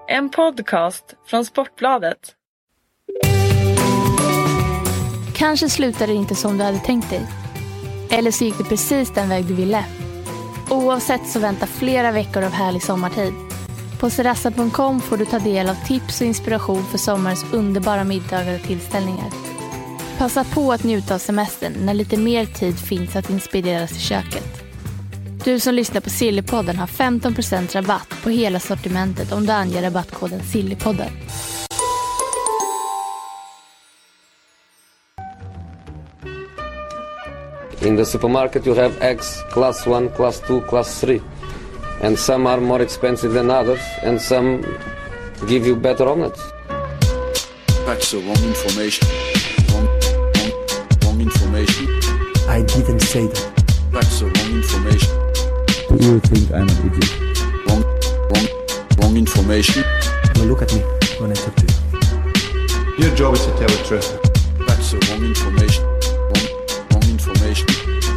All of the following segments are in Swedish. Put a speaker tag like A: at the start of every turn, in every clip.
A: En podcast från Sportbladet.
B: Kanske slutade det inte som du hade tänkt dig. Eller så gick det precis den väg du ville. Oavsett så väntar flera veckor av härlig sommartid. På Serassa.com får du ta del av tips och inspiration för sommarens underbara middagar och tillställningar. Passa på att njuta av semestern när lite mer tid finns att inspireras i köket. Du som lyssnar på Sillypodden har 15% rabatt på hela sortimentet om du anger rabattkoden Sillypodden.
C: In the supermarket you have eggs class 1, class 2, class 3. And some are more expensive than others and some give you better omelets.
D: That's the wrong information. Wrong information.
E: I didn't say that.
D: That's the wrong information.
E: Do you think I'm an idiot?
D: Wrong information.
E: Now look at me when I talk to you.
F: Your job is to tell the truth.
D: That's the wrong information. Wrong information.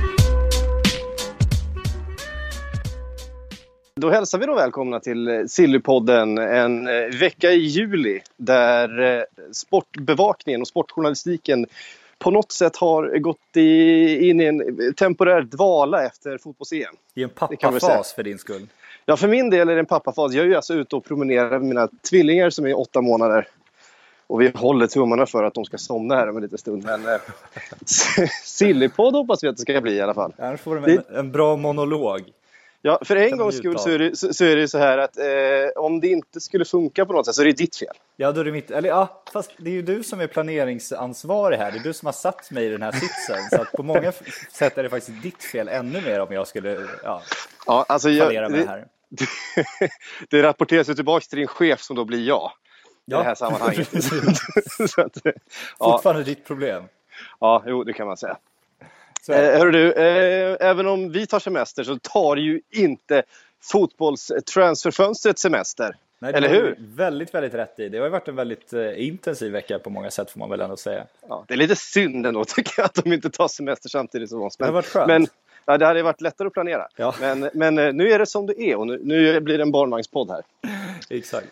G: Då hälsar vi då välkomna till Sillypodden, en vecka i juli där sportbevakningen och sportjournalistiken på något sätt har gått in i en temporär dvala efter fotbolls-EM.
H: I en pappafas för din skull.
G: Ja, för min del är det en pappafas. Jag är ju alltså ute och promenerar med mina tvillingar som är 8 månader. Och vi håller tummarna för att de ska somna här om en liten stund. Men Sillypodd hoppas vi att det ska bli i alla fall.
H: Annars får de en bra monolog.
G: Ja, för en gångs skull så är det så här att om det inte skulle funka på något sätt så är det ditt fel.
H: Ja, då är det mitt. Eller ja, fast det är ju du som är planeringsansvarig här. Det är du som har satt mig i den här sitsen. Så att på många sätt är det faktiskt ditt fel ännu mer om jag skulle
G: alltså
H: fallera med det här.
G: Det rapporteras ju tillbaka till din chef som då blir jag. I det här sammanhanget. Så att,
H: fortfarande ditt problem.
G: Ja, jo, det kan man säga. Hör du, även om vi tar semester så tar ju inte fotbollstransferfönstret semester.
H: Nej,
G: eller hur?
H: Väldigt, väldigt rätt i. Det har ju varit en väldigt intensiv vecka på många sätt får man väl ändå säga.
G: Ja, det är lite synd ändå tycker jag att de inte tar semester samtidigt som oss.
H: Det har varit skönt.
G: Men ja, det hade varit lättare att planera.
H: Ja.
G: Men nu är det som det är och nu blir det en barnvagnspodd här.
H: Exakt.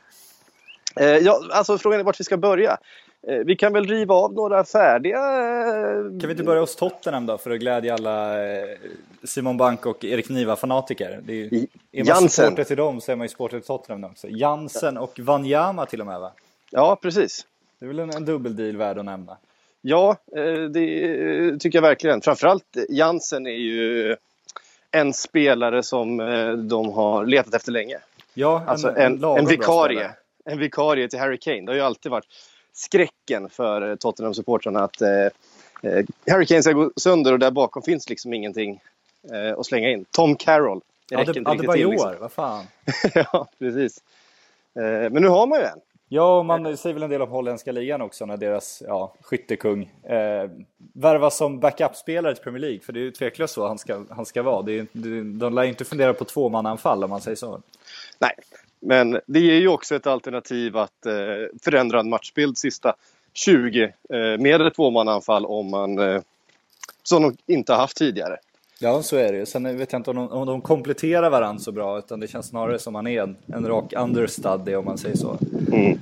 G: Ja, alltså frågan är vart vi ska börja. Vi kan väl riva av några färdiga...
H: Kan vi inte börja hos Tottenham då för att glädja alla Simon Bank och Erik Niva-fanatiker? Är man supporter till dem så är man ju supporter till Tottenham också. Jansen och Wanyama till och med, va?
G: Ja, precis.
H: Det är väl en dubbeldeal värd att nämna.
G: Ja, det tycker jag verkligen. Framförallt Jansen är ju en spelare som de har letat efter länge.
H: Ja,
G: alltså en vikarie. En vikarie till Harry Kane. Det har ju alltid varit skräcken för Tottenham-supportrarna att Harry Kane ska gå sönder och där bakom finns liksom ingenting att slänga in. Tom Carroll. Det räcker inte riktigt till. Liksom.
H: Vad fan.
G: Ja, precis. Men nu har man ju en.
H: Ja, och man säger väl en del om holländska ligan också när deras skyttekung värvas som backup-spelare till Premier League. För det är ju tveklöst så han ska vara. De lär inte fundera på 2-mananfall om man säger så.
G: Nej, men det är ju också ett alternativ att förändra en matchbild sista 20 med ett 2-mananfall om man som de inte har haft tidigare.
H: Ja, så är det. Sen vet jag inte om de kompletterar varandra så bra utan det känns snarare som man är en rak understudy om man säger så.
G: Mm.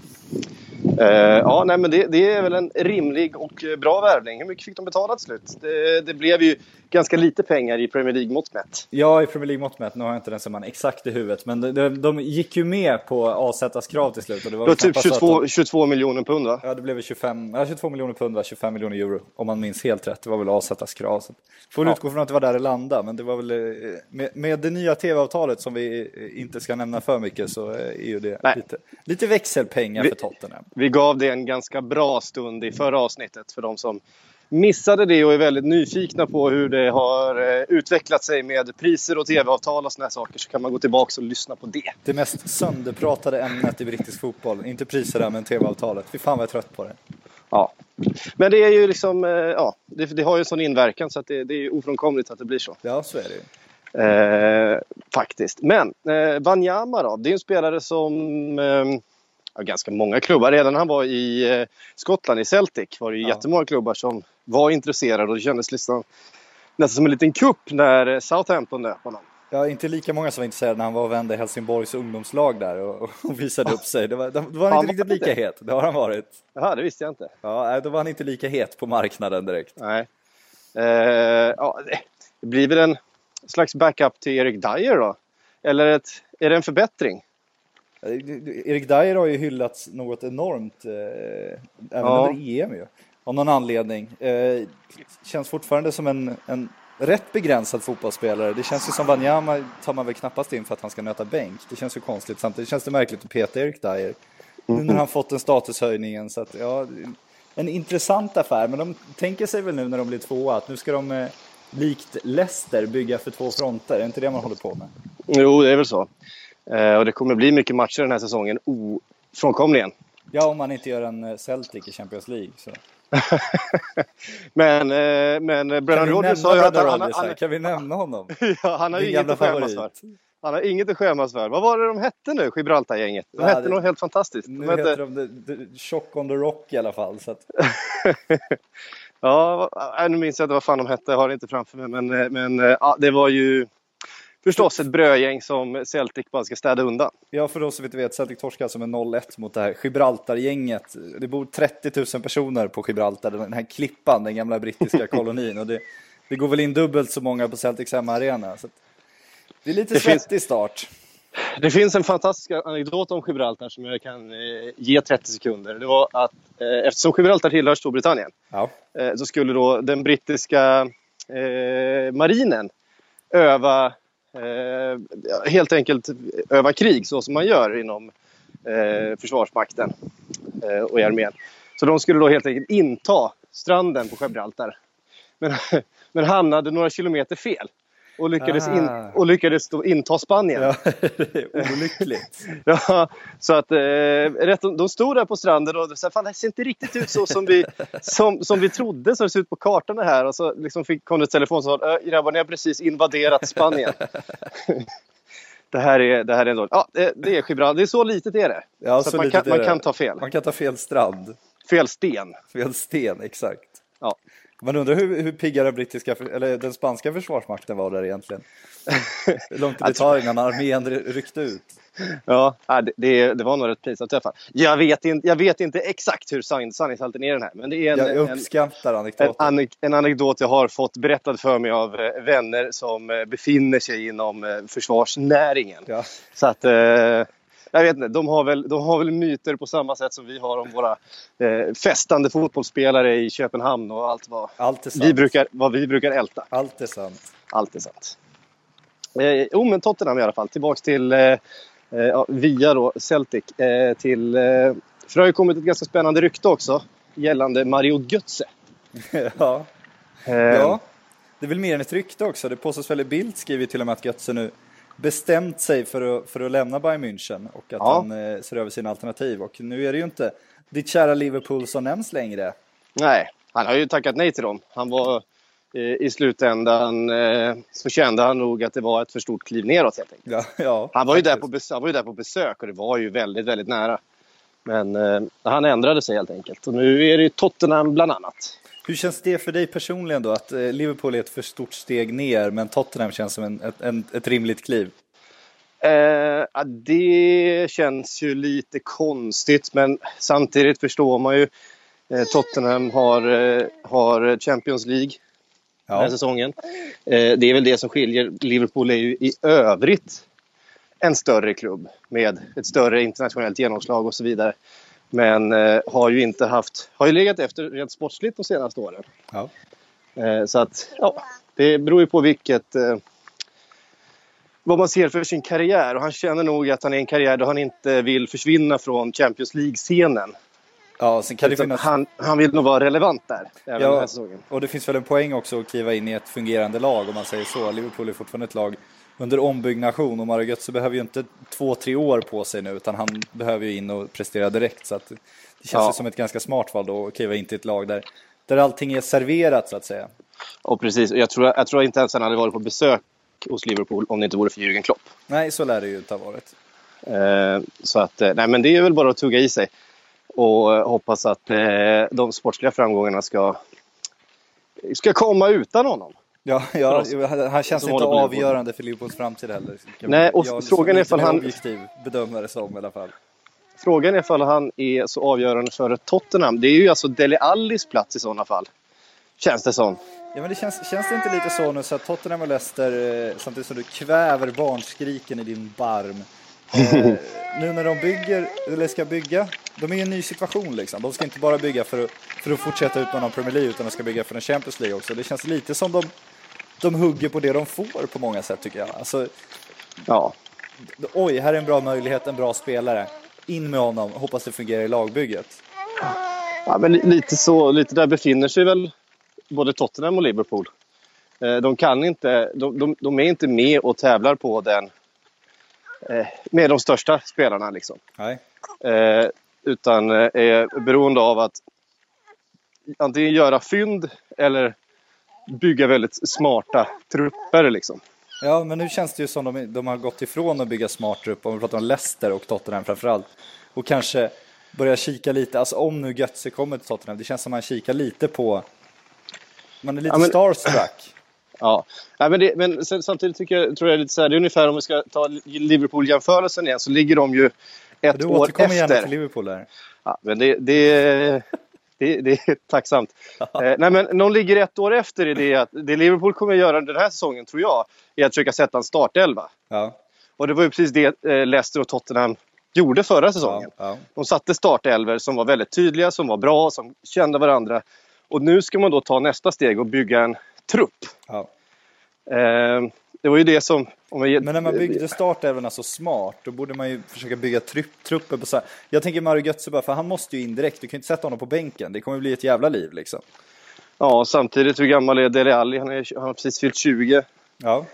G: Ja, nej, men det är väl en rimlig och bra värvning. Hur mycket fick de betala till slut? Det blev ju ganska lite pengar i Premier League-mått mätt.
H: Ja, i Premier League-mått mätt. Nu har jag inte den som man exakt i huvudet. Men de gick ju med på AZ:s krav till slut. Och det var
G: typ 22 miljoner pund, va?
H: Ja, det blev 22 miljoner pund, 25 miljoner euro. Om man minns helt rätt. Det var väl AZ:s krav. Så får utgå från att det var där det landade. Men det var väl med det nya tv-avtalet som vi inte ska nämna för mycket så är ju det lite växelpengar för Tottenham.
G: Vi gav det en ganska bra stund i förra avsnittet för de som missade det och är väldigt nyfikna på hur det har utvecklat sig med priser och tv-avtal och såna här saker så kan man gå tillbaka och lyssna på det.
H: Det mest sönderpratade ämnet i brittisk fotboll. Inte priser där men tv-avtalet. Fy fan vad jag är trött på det.
G: Ja, men det är ju liksom, det har ju en sån inverkan så att det är ofrånkomligt att det blir så.
H: Ja, så är det ju.
G: Faktiskt. Men Wanyama då, det är en spelare som ganska många klubbar. Redan han var i Skottland i Celtic var det ju jättemånga klubbar som var intresserade och det kändes nästan som en liten kupp när Southampton nöp honom.
H: Ja, inte lika många som var intresserade när han var och vände Helsingborgs ungdomslag där och visade upp sig. Då var han inte riktigt lika het. Det har han varit.
G: Jaha, det visste jag inte.
H: Ja, då var han inte lika het på marknaden direkt.
G: Nej. Ja, det blir väl en slags backup till Eric Dyer då? Eller är det en förbättring?
H: Eric Dyer har ju hyllats något enormt även under EM ju. Av någon anledning. Känns fortfarande som en rätt begränsad fotbollsspelare. Det känns ju som Wanyama tar man väl knappast in för att han ska nöta bänk. Det känns ju konstigt. Samtidigt känns det märkligt att peta Eric Dyer. Nu när han fått en statushöjningen. Så att, ja, en intressant affär. Men de tänker sig väl nu när de blir tvåa att nu ska de likt Leicester bygga för 2 fronter. Är det inte det man håller på med?
G: Jo, det är väl så. Och det kommer bli mycket matcher den här säsongen ofrånkomligen.
H: Ja, om man inte gör en Celtic i Champions League. Så.
G: men Brendan Rodgers sa ju att han
H: kan vi nämna honom?
G: Ja, han har ju inget att skämmas för. Han har inget att skämmas för. Vad var det de hette nu, Gibraltar-gänget? De hette något helt fantastiskt.
H: Nu heter de Shock on the Rock i alla fall. Så att...
G: Ja, nu minns jag inte vad fan de hette. Jag har det inte framför mig. Men det var ju förstås ett brödgäng som Celtic bara ska städa undan. Ja,
H: för oss som inte vet, Celtic torskar alltså med 0-1 mot det här Gibraltar-gänget. Det bor 30 000 personer på Gibraltar, den här klippan, den gamla brittiska kolonin. Och det går väl in dubbelt så många på Celtics hemmaarena. Så det är lite svettig start.
G: Det finns en fantastisk anekdot om Gibraltar som jag kan ge 30 sekunder. Det var att eftersom Gibraltar tillhör Storbritannien så skulle då den brittiska marinen helt enkelt öva krig så som man gör inom försvarsmakten och i armén. Så de skulle då helt enkelt inta stranden på Gibraltar. Men hamnade några kilometer fel. Och lyckades då inta Spanien.
H: Ja, olyckligt.
G: Ja, så att de stod där på stranden och sa, fan, det ser inte riktigt ut så som vi trodde, så det ser ut på kartan här. Och så liksom kom det ett telefon som sa, grabbar, ni har precis invaderat Spanien. Det här är ändå, det är Gibraltar. Det är så litet är det.
H: Ja,
G: så man kan ta fel.
H: Man kan ta fel strand.
G: Fel sten.
H: Fel sten, exakt.
G: Ja.
H: Man undrar hur piggare den spanska försvarsmakten var där egentligen. Hur långt det tar innan armén ryckte ut.
G: Ja, det var nog rätt pinsamt i alla fall. Jag vet inte exakt hur sanningshalten är den här. Men det är
H: jag uppskattar anekdoten.
G: En anekdot jag har fått berättad för mig av vänner som befinner sig inom försvarsnäringen. Ja. Så att... jag vet inte, de har väl myter på samma sätt som vi har om våra festande fotbollsspelare i Köpenhamn och allt vad vi brukar älta.
H: Allt är sant.
G: Allt är sant. Men Tottenham i alla fall. Tillbaks till via då Celtic. För det har ju kommit ett ganska spännande rykte också gällande Mario Götze.
H: Ja. Ja, det är väl mer än ett rykte också. Det påstås väl i Bild skriver till och med att Götze nu bestämt sig för att lämna Bayern München och att han ser över sina alternativ. Och nu är det ju inte ditt kära Liverpool som nämns längre.
G: Nej, han har ju tackat nej till dem. Han var i slutändan så kände han nog att det var ett för stort kliv neråt helt enkelt.
H: Ja,
G: han var ju där på besök och det var ju väldigt, väldigt nära. Men han ändrade sig helt enkelt. Och nu är det ju Tottenham bland annat.
H: Hur känns det för dig personligen då att Liverpool är ett för stort steg ner men Tottenham känns som ett rimligt kliv?
G: Det känns ju lite konstigt, men samtidigt förstår man ju Tottenham har Champions League den här säsongen. Det är väl det som skiljer. Liverpool är ju i övrigt en större klubb med ett större internationellt genomslag och så vidare. Men har ju legat efter rent sportsligt de senaste åren.
H: Ja.
G: Så att det beror ju på vad man ser för sin karriär. Och han känner nog att han är en karriär där han inte vill försvinna från Champions League-scenen.
H: Ja, sen kan det finnas...
G: han vill nog vara relevant där även den här säsongen.
H: Och det finns väl en poäng också att kliva in i ett fungerande lag om man säger så. Liverpool är fortfarande ett lag under ombyggnation och Mario Götze behöver ju inte 2-3 år på sig nu utan han behöver ju in och prestera direkt. Så att det känns ju som ett ganska smart val då att kliva in till ett lag där allting är serverat så att säga.
G: Och precis, jag tror inte ens han hade varit på besök hos Liverpool om det inte vore för Jürgen Klopp.
H: Nej, så lär det ju inte ha varit.
G: Så att, nej men det är väl bara att tugga i sig och hoppas att de sportsliga framgångarna ska komma utan honom.
H: Ja, han känns inte avgörande för Liverpools framtid heller.
G: Nej, och frågan är ifall han...
H: objektiv bedömare som i alla fall.
G: Frågan är ifall han är så avgörande för Tottenham. Det är ju alltså Dele Allis plats i sådana fall. Känns det som.
H: Ja, men det känns det inte lite så nu så att Tottenham och Leicester, samtidigt som du kväver barnskriken i din barm. Nu när de bygger, eller ska bygga, de är i en ny situation liksom. De ska inte bara bygga för att fortsätta utmana Premier League, utan de ska bygga för en Champions League också. Det känns lite som de hugger på det de får på många sätt, tycker jag. Alltså,
G: ja.
H: Oj, här är en bra möjlighet, en bra spelare. In med honom, hoppas det fungerar i lagbygget.
G: Ja, men lite där befinner sig väl både Tottenham och Liverpool. De kan inte, de är inte med och tävlar på den med de största spelarna liksom.
H: Nej.
G: Utan är beroende av att antingen göra fynd eller bygga väldigt smarta trupper liksom.
H: Ja, men nu känns det ju som de har gått ifrån att bygga smart trupp, om vi pratar om Leicester och Tottenham framförallt. Och kanske börja kika lite, alltså om nu Götze kommer till Tottenham, det känns som man kikar lite på, man är lite starstruck.
G: Ja, men samtidigt tror jag det är lite så här, det är ungefär om vi ska ta Liverpool-jämförelsen igen, så ligger de ju ett år efter. Du
H: återkommer gärna till Liverpool där.
G: Ja, men det är tacksamt. Nej, men de ligger ett år efter i det att det Liverpool kommer göra den här säsongen, tror jag, är att försöka sätta en startelva.
H: Ja.
G: Och det var ju precis det Leicester och Tottenham gjorde förra säsongen.
H: Ja. De
G: satte startelver som var väldigt tydliga, som var bra, som kände varandra. Och nu ska man då ta nästa steg och bygga en trupp.
H: Ja.
G: Det var ju det som...
H: Men när man byggde startelverna så smart, då borde man ju försöka bygga trupper på så här. Jag tänker Mario Götze bara, för han måste ju indirekt, du kan inte sätta honom på bänken. Det kommer bli ett jävla liv liksom.
G: Ja, samtidigt hur gammal är Dele Alli? Han har precis fyllt 20.
H: Ja.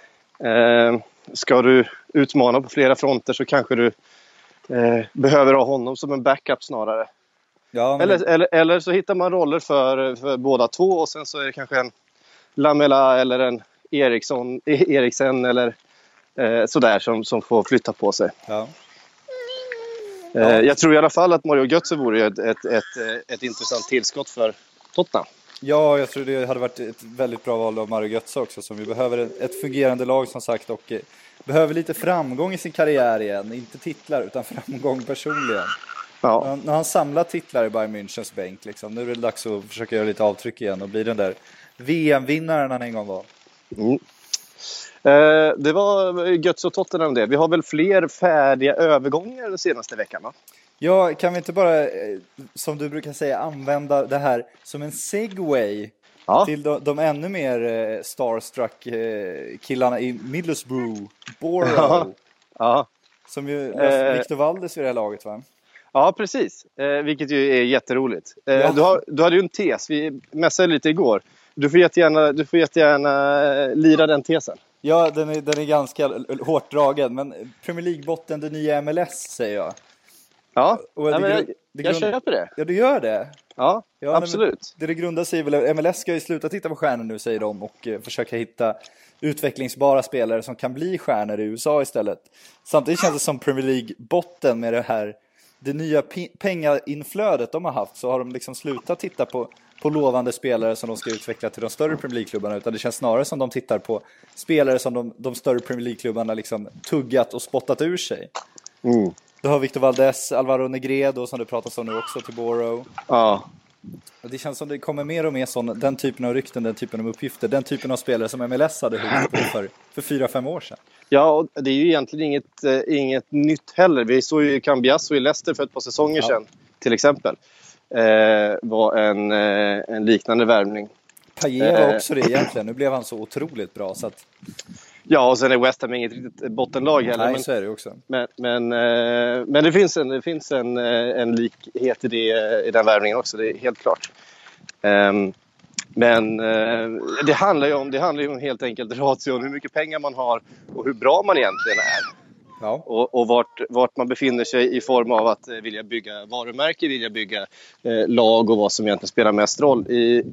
G: Ska du utmana på flera fronter så kanske du behöver ha honom som en backup snarare.
H: Ja, men...
G: eller så hittar man roller för båda två, och sen så är det kanske en Lamela eller en Eriksen eller sådär som får flytta på sig.
H: Ja.
G: Jag tror i alla fall att Mario Götze vore ett intressant tillskott för Tottenham.
H: Ja, jag tror det hade varit ett väldigt bra val av Mario Götze också, som vi behöver ett fungerande lag som sagt, och behöver lite framgång i sin karriär igen, inte titlar utan framgång personligen.
G: Ja.
H: När han samlar titlar i Bayern Münchens bänk liksom, nu är det dags att försöka göra lite avtryck igen och bli den där VM-vinnaren han en gång var.
G: Mm. Det var Götze och Tottenham det. Vi har väl fler färdiga övergångar den senaste veckan, va?
H: Ja, kan vi inte bara, som du brukar säga, använda det här som en segway till de ännu mer starstruck killarna i Middlesbrough, Borough.
G: Ja.
H: Som ju Victor Valdes vid det här laget, va?
G: Ja, precis. Vilket ju är jätteroligt. Du hade ju en tes. Vi mässade lite igår. Du får jättegärna lira den tesen.
H: Ja, den är ganska hårt dragen. Men Premier League-botten, det nya MLS, säger jag.
G: Ja,
H: och
G: jag köper det.
H: Ja, du gör det?
G: Ja absolut.
H: Det grundar sig väl, MLS ska ju sluta titta på stjärnor nu, säger de, och försöka hitta utvecklingsbara spelare som kan bli stjärnor i USA istället. Samtidigt känns det som Premier League-botten med det nya pengainflödet de har haft, så har de liksom slutat titta på lovande spelare som de ska utveckla till de större Premier League-klubbarna, utan det känns snarare som de tittar på spelare som de större Premier League-klubbarna liksom tuggat och spottat ur sig.
G: Mm.
H: Du har Victor Valdes, Alvaro Negredo som du pratar om nu också till Borough.
G: Ja.
H: Och det känns som det kommer mer och mer den typen av rykten, den typen av uppgifter, den typen av spelare som MLS hade huggt på för 4-5 år sedan. Ja, och det är ju egentligen inget nytt heller. Vi såg ju Cambiasso i Leicester för ett par säsonger sedan, till exempel. Var en liknande värvning. Payet var också det egentligen. Nu blev han så otroligt bra så att...
G: Ja, och sen är West Ham inget riktigt bottenlag heller.
H: Nej, så är det också.
G: Men det finns en likhet i den värvningen också, det är helt klart. Men det handlar ju om helt enkelt ration, hur mycket pengar man har och hur bra man egentligen är.
H: Ja.
G: Och vart man befinner sig i form av att vilja bygga varumärke, vilja bygga lag och vad som egentligen spelar mest roll.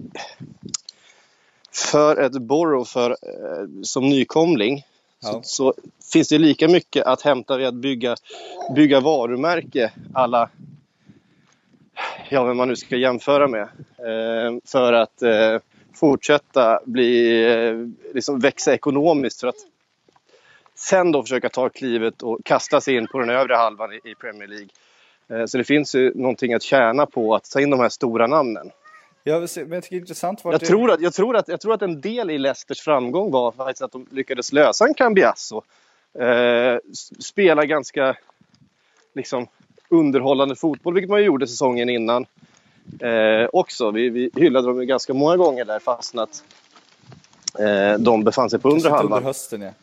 G: För ett Borough som nykomling så finns det lika mycket att hämta vid att bygga varumärke alla, vem man nu ska jämföra med, för att fortsätta liksom växa ekonomiskt för att sen då försöka ta klivet och kasta sig in på den övre halvan i Premier League. Så det finns ju någonting att tjäna på att ta in de här stora namnen.
H: Ja, men jag tycker det är intressant.
G: Jag tror att en del i Leicesters framgång var faktiskt att de lyckades lösa en Cambiasso. Spela ganska liksom underhållande fotboll, vilket man gjorde säsongen innan. Också. Vi hyllade dem ganska många gånger där, fastän att de befann sig på undre halvan.
H: Under hösten, ja.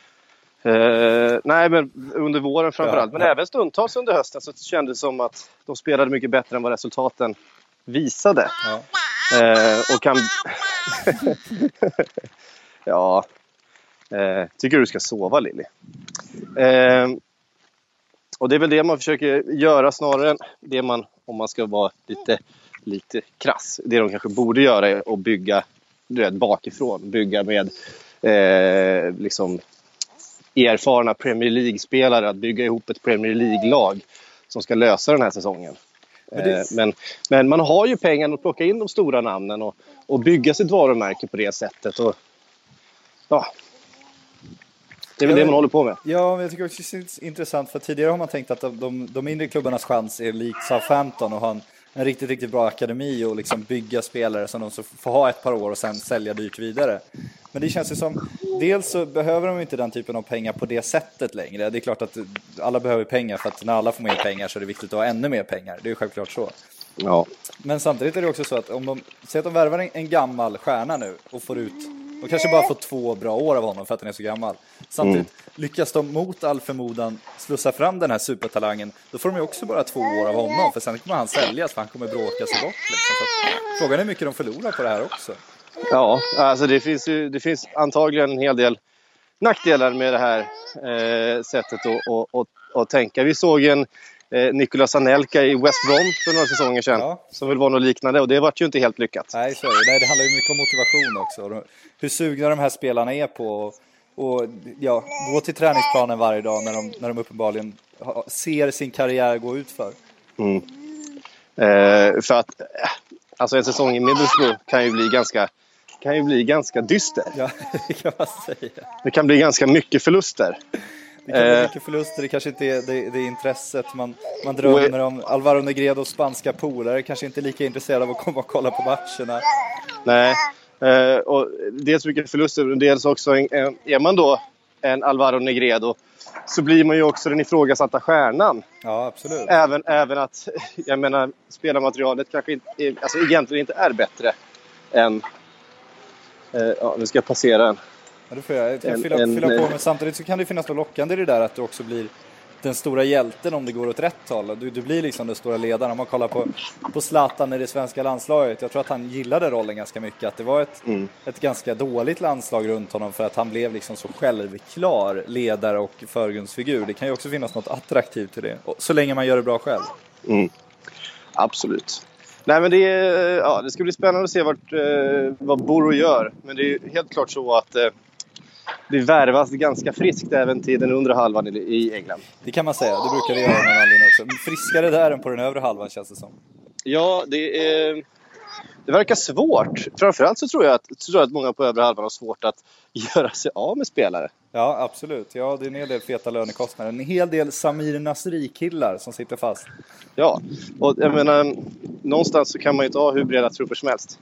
G: Nej, men under våren framförallt. Men även stundtals under hösten så kändes det som att de spelade mycket bättre än vad resultaten visade.
H: Ja.
G: Och kan... ja. Tycker du ska sova, Lilly? Och det är väl det man försöker göra snarare än det man, om man ska vara lite krass. Det de kanske borde göra är att bygga bakifrån. Bygga med liksom erfarna Premier League-spelare. Att bygga ihop ett Premier League-lag som ska lösa den här säsongen. Men man har ju pengar att plocka in de stora namnen och bygga sitt varumärke på det sättet. Och, ja, det är väl det man håller på med.
H: Ja, men jag tycker också det är intressant, för tidigare har man tänkt att de mindre klubbarnas chans är likt Southampton och ha en riktigt, riktigt bra akademi och liksom bygga spelare som de så får ha ett par år och sen sälja dyrt vidare. Men det känns ju som, dels så behöver de inte den typen av pengar på det sättet längre. Det är klart att alla behöver pengar, för att när alla får mer pengar så är det viktigt att ha ännu mer pengar. Det är ju självklart så.
G: Ja.
H: Men samtidigt är det också så att om säger att de värvar en gammal stjärna nu och får ut, och kanske bara får 2 bra år av honom för att den är så gammal. Samtidigt lyckas de mot all förmodan slussa fram den här supertalangen, då får de ju också bara 2 år av honom, för sen kommer han säljas, för han kommer bråka sig bort liksom. Så frågan är hur mycket de förlorar på det här också.
G: Ja, alltså det finns antagligen en hel del nackdelar med det här sättet att tänka. Vi såg en Nicolas Anelka i West Brom för några säsonger sedan, som väl var något liknande, och det var ju inte helt lyckat.
H: Nej, det handlar ju mycket om motivation också. Hur sugna de här spelarna är på och gå till träningsplanen varje dag när de uppenbarligen ser sin karriär gå ut för.
G: För att alltså en säsong i Middlesbrough kan ju bli ganska dyster.
H: Ja, det kan man säga.
G: Det kan bli ganska mycket förluster.
H: Det kan bli mycket förluster, det kanske inte är det intresset man drömmer om. Alvaro Negredos spanska polare kanske inte är lika intresserade av att komma och kolla på matcherna.
G: Nej, och dels mycket förluster, och dels också är man då en Alvaro Negredo, så blir man ju också den ifrågasatta stjärnan.
H: Ja, absolut.
G: Även att, jag menar, spelarmaterialet kanske inte, alltså egentligen inte är bättre än... nu ska jag passera en.
H: Ja, det får jag fylla på, men samtidigt så kan det finnas något lockande i det där att du också blir den stora hjälten om det går åt rätt håll. Du blir liksom den stora ledaren. Om man kollar på Zlatan i det svenska landslaget, jag tror att han gillade rollen ganska mycket. Att det var ett ganska dåligt landslag runt honom, för att han blev liksom så självklar ledare och förgrundsfigur. Det kan ju också finnas något attraktivt till det, så länge man gör det bra själv.
G: Absolut. Nej, men det ska bli spännande att se vad Boro gör. Men det är helt klart så att det värvas ganska friskt även till den undre halvan i England.
H: Det kan man säga, det brukar det göra någon anledning också. Friskare där än på den övre halvan, känns det som. Ja,
G: det verkar svårt. Framförallt så tror jag att många på övre halvan har svårt att göra sig av med spelare.
H: Ja, absolut. Ja, det är en hel del feta lönekostnader. En hel del Samir Nasri-killar som sitter fast.
G: Ja, och jag menar, någonstans så kan man ju inte ha hur breda trupper som helst.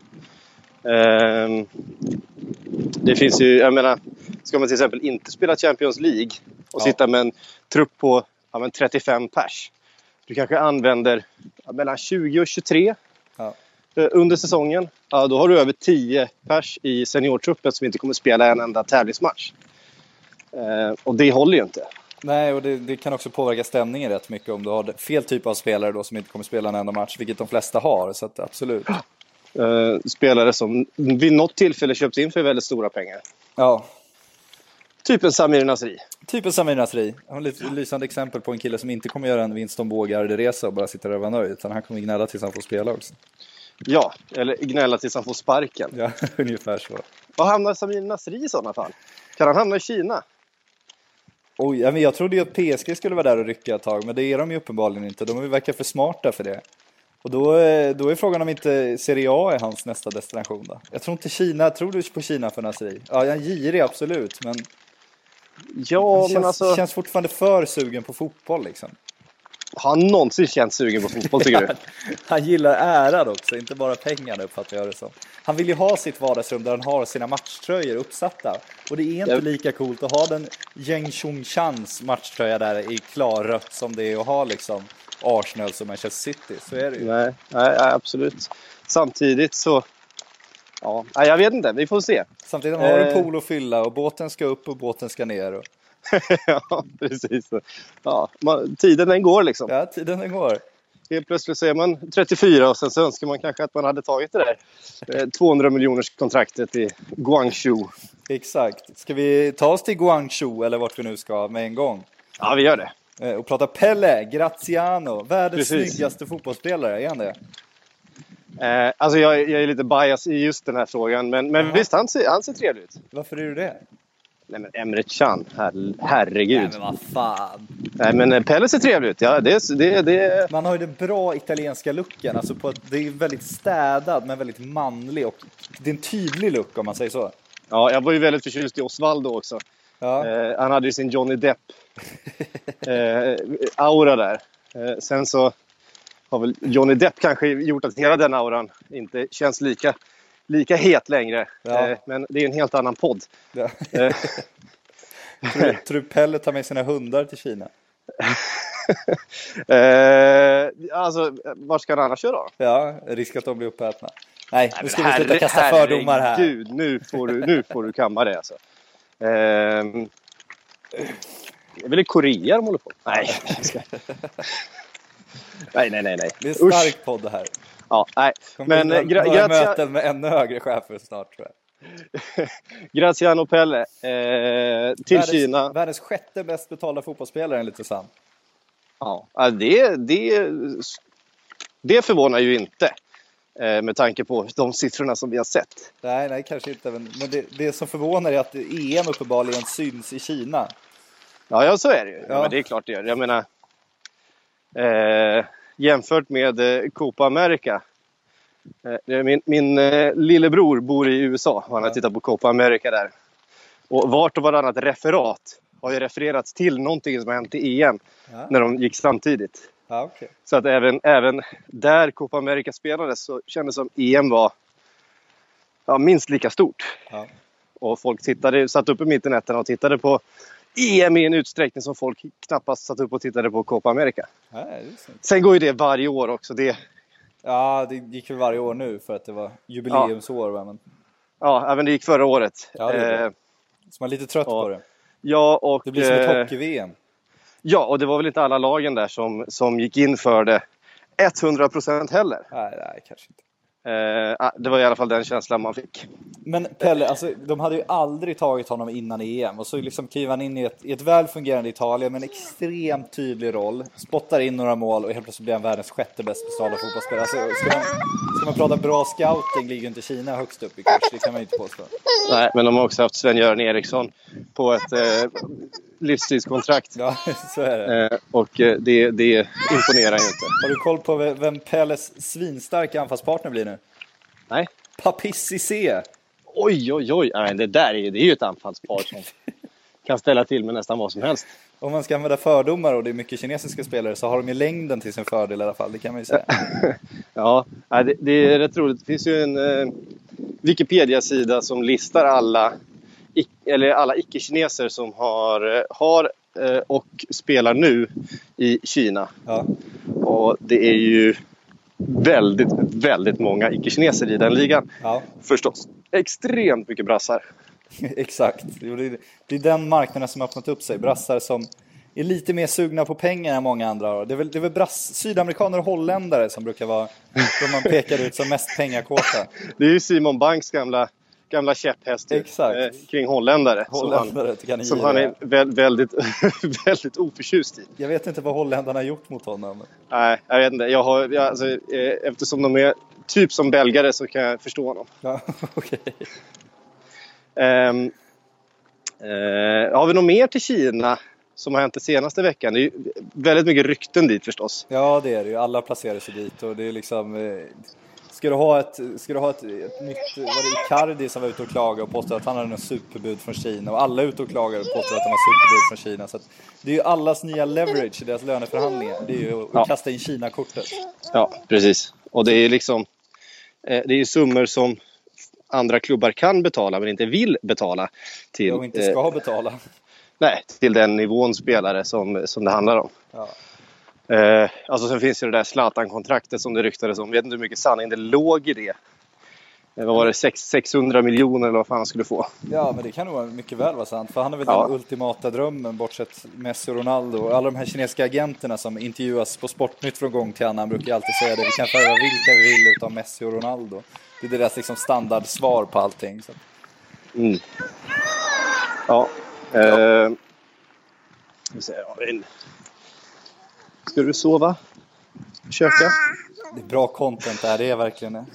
G: Det finns ju, jag menar, ska man till exempel inte spela Champions League och sitta med en trupp på 35 pers. Du kanske använder mellan 20 och 23 under säsongen. Ja, då har du över 10 pers i seniortruppen som inte kommer spela en enda tävlingsmatch. Och det håller ju inte.
H: Nej, och det kan också påverka stämningen rätt mycket om du har fel typ av spelare då som inte kommer spela en enda match, vilket de flesta har, så att absolut.
G: Spelare som vid något tillfälle köps in för väldigt stora pengar.
H: Ja.
G: Typen Samir Nasri.
H: Jag har ett lysande exempel på en kille som inte kommer göra en Winston Bågarde-resa och bara sitta där och vara nöjd, utan han kommer gnälla tills han får spela också.
G: Ja, eller gnälla tills han får sparken.
H: Ja, ungefär så.
G: Vad hamnar Samir Nasri i sådana fall? Kan han hamna i Kina?
H: Oj, jag trodde ju att PSG skulle vara där och rycka ett tag, men det är de ju uppenbarligen inte. De verkar för smarta för det. Och då är frågan om inte Serie A är hans nästa destination då. Jag tror inte Kina, tror du på Kina för Nasri? Ja, jag är girig absolut, men
G: Ja, men alltså...
H: känns fortfarande för sugen på fotboll liksom.
G: Har han någonsin känt sugen på fotboll, tycker du?
H: Han gillar äran också, inte bara pengarna, uppfattar jag det som. Han vill ju ha sitt vardagsrum där han har sina matchtröjor uppsatta. Och det är inte lika coolt att ha den Yang Chun-chans matchtröja där i klarrött som det är att ha liksom Arsenal som Manchester City. Så är det ju.
G: Nej, absolut. Samtidigt så... Ja, jag vet inte. Vi får se.
H: Samtidigt har du pool att fylla och båten ska upp och båten ska ner. Och...
G: Ja, precis. Ja, tiden den går liksom.
H: Ja, tiden den går.
G: Helt plötsligt så är man 34 och sen så önskar man kanske att man hade tagit det där 200 miljoners kontraktet i Guangzhou.
H: Exakt. Ska vi ta oss till Guangzhou eller vart vi nu ska med en gång?
G: Ja, vi gör det.
H: Och prata Pelle Graziano, världens snyggaste fotbollsspelare, är han det?
G: Alltså jag är lite bias i just den här frågan, men visst, han ser trevlig ut.
H: Varför är du det?
G: Nej, men Emre Can, herregud.
H: Nej, men vad fan.
G: Nej, men Pelle ser trevlig ut. Ja, det...
H: Man har ju den bra italienska looken. Alltså det är väldigt städad men väldigt manlig. Och det är en tydlig look om man säger så.
G: Ja, jag var ju väldigt förtjust i Osvaldo också. Ja. Han hade ju sin Johnny Depp aura där. Sen så har väl Johnny Depp kanske gjort att hela den auran inte känns lika het längre. Ja. Men det är en helt annan podd. Ja.
H: Tror du Pelle tar med sina hundar till Kina?
G: Alltså, var ska han annars köra då?
H: Ja, risk att de blir uppätna. Nej, nu ska vi sluta kasta fördomar här.
G: Gud, nu får du kamma det alltså. Det är väl i Korea de håller på? Nej. Nej.
H: Det är en stark podd det här.
G: Ja, nej. Men
H: möten med ännu högre chefer snart, tror jag.
G: Graziano Pelle till Kina.
H: Världens sjätte bäst betalda fotbollsspelare enligt Susanne.
G: Ja, det förvånar ju inte med tanke på de siffrorna som vi har sett.
H: Nej, kanske inte. Men det som förvånar är att EM uppenbarligen syns i Kina.
G: Ja, så är det ju. Ja. Men det är klart det gör. Jag menar, jämfört med Copa America. Min lillebror bor i USA och han har tittat på Copa America där. Och vart och varannat referat har ju refererats till någonting som har hänt i EM när de gick samtidigt.
H: Ja, okay.
G: Så att även där Copa America spelades så kändes som EM var minst lika stort. Ja. Och folk satt upp i mittennätterna och tittade på EM i en utsträckning som folk knappast satt upp och tittade på Copa America.
H: Ja,
G: sen går ju det varje år också.
H: Ja, det gick väl varje år nu för att det var jubileumsår. Ja,
G: ja, även det gick förra året.
H: Ja, det är det. Så man är lite trött på det.
G: Ja, och
H: det blir som ett hockey-VM.
G: Ja, och det var väl inte alla lagen där som gick in för det 100% heller.
H: Nej, kanske inte.
G: Det var i alla fall den känslan man fick.
H: Men Pelle, alltså, de hade ju aldrig tagit honom innan EM. Och så liksom kliver han in i ett väl fungerande Italien med en extremt tydlig roll. Spottar in några mål och helt plötsligt blir han världens sjätte bäst betalda fotbollsspelare. Alltså, ska man prata bra scouting ligger inte Kina högst upp i kurs. Det kan man inte påstå.
G: Nej, men de har också haft Sven-Göran Eriksson på ett livstidskontrakt.
H: Ja, så är det.
G: Och det imponerar ju inte.
H: Har du koll på vem Pelles svinstarka anfallspartner blir nu?
G: Nej.
H: Papissi C.
G: Oj. Nej, det är ju ett anfallspar som kan ställa till med nästan vad som helst.
H: Om man ska använda fördomar och det är mycket kinesiska spelare så har de ju längden till sin fördel i alla fall. Det kan man ju säga.
G: Ja, det är rätt roligt. Det finns ju en Wikipedia-sida som listar alla icke-kineser som har och spelar nu i Kina. Ja. Och det är ju väldigt, väldigt många icke-kineser i den ligan. Ja. Förstås. Extremt mycket brassar.
H: Exakt. Det är den marknaden som har öppnat upp sig. Brassar som är lite mer sugna på pengar än många andra. Det är väl sydamerikaner och holländare som brukar vara de man pekar ut som mest pengakåta.
G: Det är ju Simon Banks gamla käpphäst kring holländare som han är väldigt, väldigt oförtjust i.
H: Jag vet inte vad holländarna har gjort mot honom.
G: Nej, jag vet inte. Eftersom de är typ som belgare så kan jag förstå honom.
H: Ja, okej.
G: Har vi något mer till Kina som har hänt den senaste veckan. Det är ju väldigt mycket rykten dit förstås.
H: Ja, det är det ju. Alla placerar sig dit och det är liksom... Ska du ha ett nytt, var det Icardi som var ute och klagade och påstod att han hade en superbud från Kina, och alla är ute och klagar och påstår att de har superbud från Kina. Så att det är ju allas nya leverage i deras löneförhandlingar. Det är ju att kasta in Kina-kortet.
G: Ja, precis. Och det är liksom det är ju summor som andra klubbar kan betala men inte vill betala till.
H: Och inte ska betala.
G: Nej, till den nivån spelare som det handlar om.
H: Ja.
G: Alltså sen finns ju det där Zlatan-kontraktet som det ryktades om. Jag vet inte hur mycket sanning det låg i det. Vad var det? 600 miljoner eller vad fan han skulle få.
H: Ja, men det kan nog mycket väl vara sant. För han är väl den ultimata drömmen, bortsett Messi och Ronaldo. Och alla de här kinesiska agenterna som intervjuas på Sportnytt från gång till annan brukar alltid säga det. Vi kan värva vilka vi vill utav Messi och Ronaldo. Det är deras liksom standardsvar på allting. Så.
G: Mm. Ja. Ska du sova? Köka?
H: Det är bra content där, det är verkligen det.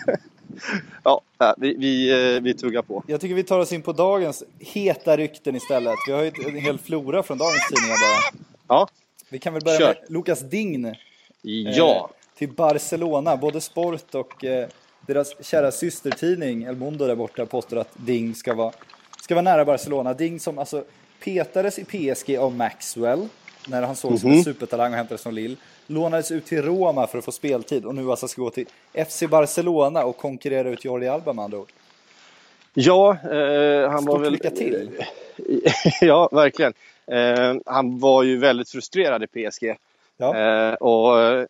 G: Ja, vi tuggar på.
H: Jag tycker vi tar oss in på dagens heta rykten istället. Vi har ju en hel flora från dagens tidningar bara.
G: Ja.
H: Vi kan väl börja med Lucas Digne.
G: Ja.
H: Till Barcelona. Både Sport och deras kära systertidning El Mundo där borta påstår att Ding ska vara nära Barcelona. Ding som alltså petades i PSG av Maxwell när han såg som en supertalang och hämtades från Lille. Lånades ut till Roma för att få speltid och nu alltså ska gå till FC Barcelona och konkurrera ut Jordi Alba med andra ord.
G: Ja, han
H: Stort
G: var väl...
H: lycka till.
G: Ja, verkligen. Han var ju väldigt frustrerad i PSG.
H: Ja.
G: Och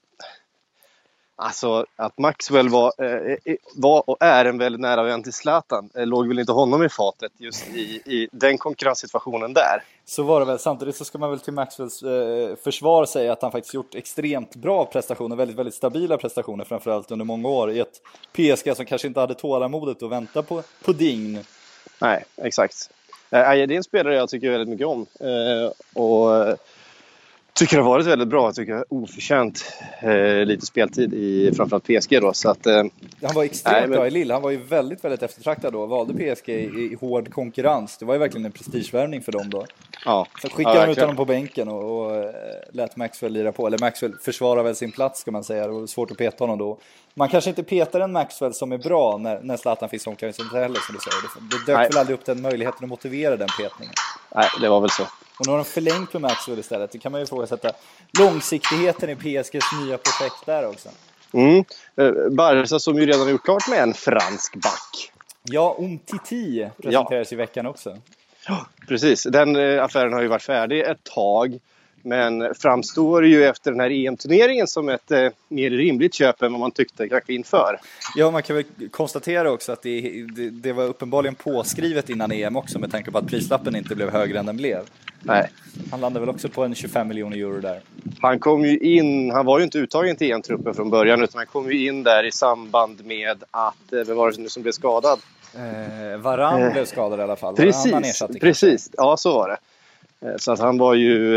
G: alltså att Maxwell var och är en väldigt nära vän till Zlatan låg väl inte honom i fatet just i den konkurrenssituationen där.
H: Så var det väl. Samtidigt så ska man väl till Maxwells försvar säga att han faktiskt gjort extremt bra prestationer, väldigt, väldigt stabila prestationer framförallt under många år i ett PSG som kanske inte hade tålamodet att vänta på Ding.
G: Nej, exakt. Det är en spelare jag tycker väldigt mycket om och tycker det har varit väldigt bra. Jag tycker oförtjänt lite speltid i framförallt PSG då. Så att,
H: han var extremt bra i Lille. Han var ju väldigt, väldigt eftertraktad då. Valde PSG i hård konkurrens. Det var ju verkligen en prestigevärvning för dem då.
G: Ja.
H: Så skickade de ut honom på bänken och lät Maxwell lira på. Eller Maxwell försvarar väl sin plats ska man säga. Det var svårt att peta honom då. Man kanske inte petar en Maxwell som är bra när Zlatan finns omklädningsrummet heller som du säger. Det dök väl aldrig upp den möjligheten att motivera den petningen.
G: Nej, det var väl så.
H: Och nu har de förlängt med Maxwell istället. Det kan man ju ifrågasätta långsiktigheten i PSGs nya projekt där också.
G: Barca som ju redan har gjort klart med en fransk back.
H: Ja, Umtiti presenteras i veckan också.
G: Ja, precis. Den affären har ju varit färdig ett tag. Men framstår ju efter den här EM-turneringen som ett mer rimligt köp än vad man tyckte kanske inför.
H: Ja, man kan väl konstatera också att det var uppenbarligen påskrivet innan EM också med tanke på att prislappen inte blev högre än den blev.
G: Nej.
H: Han landade väl också på en 25 miljoner euro där.
G: Han kom ju in, han var ju inte uttagen till EM-truppen från början utan han kom ju in där i samband med att, vad var det nu som blev skadad?
H: Varann blev skadad i alla fall.
G: Precis. Ja, så var det. Så att han var ju...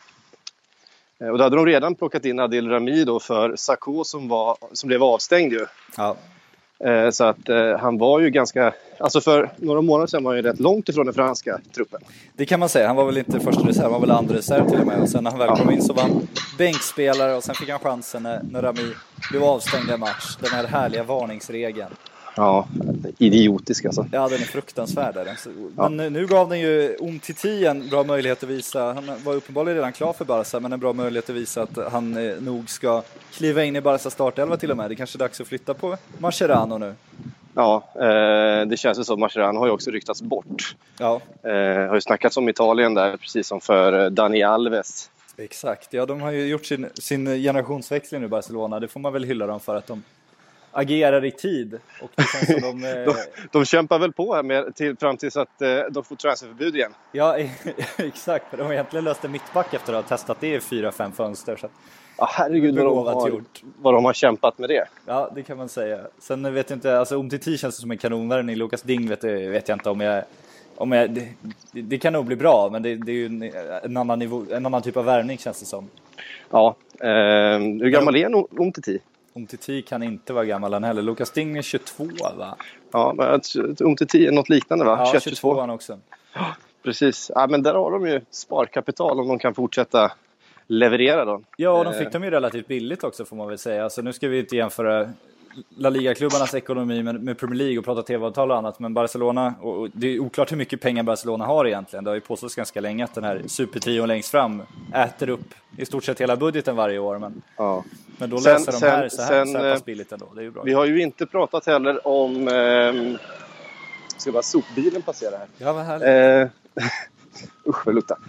G: Och då hade de redan plockat in Adil Rami då för Sakho som blev avstängd ju.
H: Ja.
G: Så att han var ju ganska... Alltså för några månader sedan var han ju rätt långt ifrån den franska truppen.
H: Det kan man säga. Han var väl inte första reserv, han var väl andra reserv till och med. Och sen när han väl kom in så var han bänkspelare och sen fick han chansen när Rami blev avstängd i match. Den här härliga varningsregeln.
G: Ja, idiotisk alltså.
H: Ja, den är fruktansvärd. Men nu gav den ju Umtiti en bra möjlighet att visa. Han var uppenbarligen redan klar för Barca, men en bra möjlighet att visa att han nog ska kliva in i Barca startelva till och med. Det är kanske är dags att flytta på Mascherano nu.
G: Ja, det känns ju som. Mascherano har ju också ryktats bort.
H: Ja.
G: Har ju snackats om Italien där, precis som för Dani Alves.
H: Exakt, ja de har ju gjort sin generationsväxling i Barcelona. Det får man väl hylla dem för att de agerar i tid. Och det känns som
G: de kämpar väl på här fram tills att de får transferförbud igen.
H: Ja, exakt. De har egentligen löst en mittback efter att ha testat det i 4-5 fönster. Så
G: ja, herregud vad de har kämpat med det.
H: Ja, det kan man säga. Sen vet jag inte, alltså Umtiti känns som en kanonvärvning. Lucas Ding vet jag inte om jag det kan nog bli bra, men det är ju en annan nivå, en annan typ av värvning känns det som.
G: Ja, hur gammal är Umtiti?
H: Umtiti kan inte vara gammal än heller. Lucas Ding är 22 va?
G: Ja, men Umtiti är något liknande va?
H: Ja, 22 han också.
G: precis. Ja, men där har de ju sparkapital om de kan fortsätta leverera då.
H: Ja, och de fick dem ju relativt billigt också får man väl säga. Alltså, nu ska vi inte jämföra La Liga-klubbarnas ekonomi med Premier League och prata tv-avtal och annat. Men Barcelona, och det är oklart hur mycket pengar Barcelona har egentligen. Det har ju påståtts ganska länge att den här supertrion längst fram äter upp i stort sett hela budgeten varje år. Men då läser de här så här pass billigt ändå. Det är ju bra.
G: Vi har ju inte pratat heller om... ska bara sopbilen passera här.
H: Ja, vad härligt.
G: Usch, vad luktar.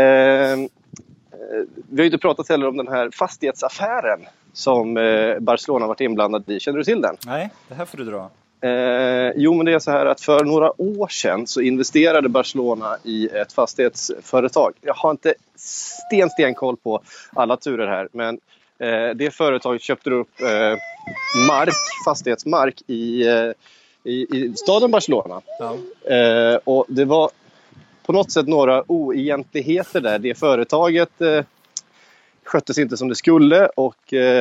G: Vi har ju inte pratat heller om den här fastighetsaffären som Barcelona varit inblandad i. Känner du till den?
H: Nej, det här får du dra.
G: Jo, men det är så här att för några år sedan så investerade Barcelona i ett fastighetsföretag. Jag har inte stenkoll på alla turer här, men det företaget köpte upp fastighetsmark i staden Barcelona. Ja. Och det var på något sätt några oegentligheter där. Det företaget sköttes inte som det skulle och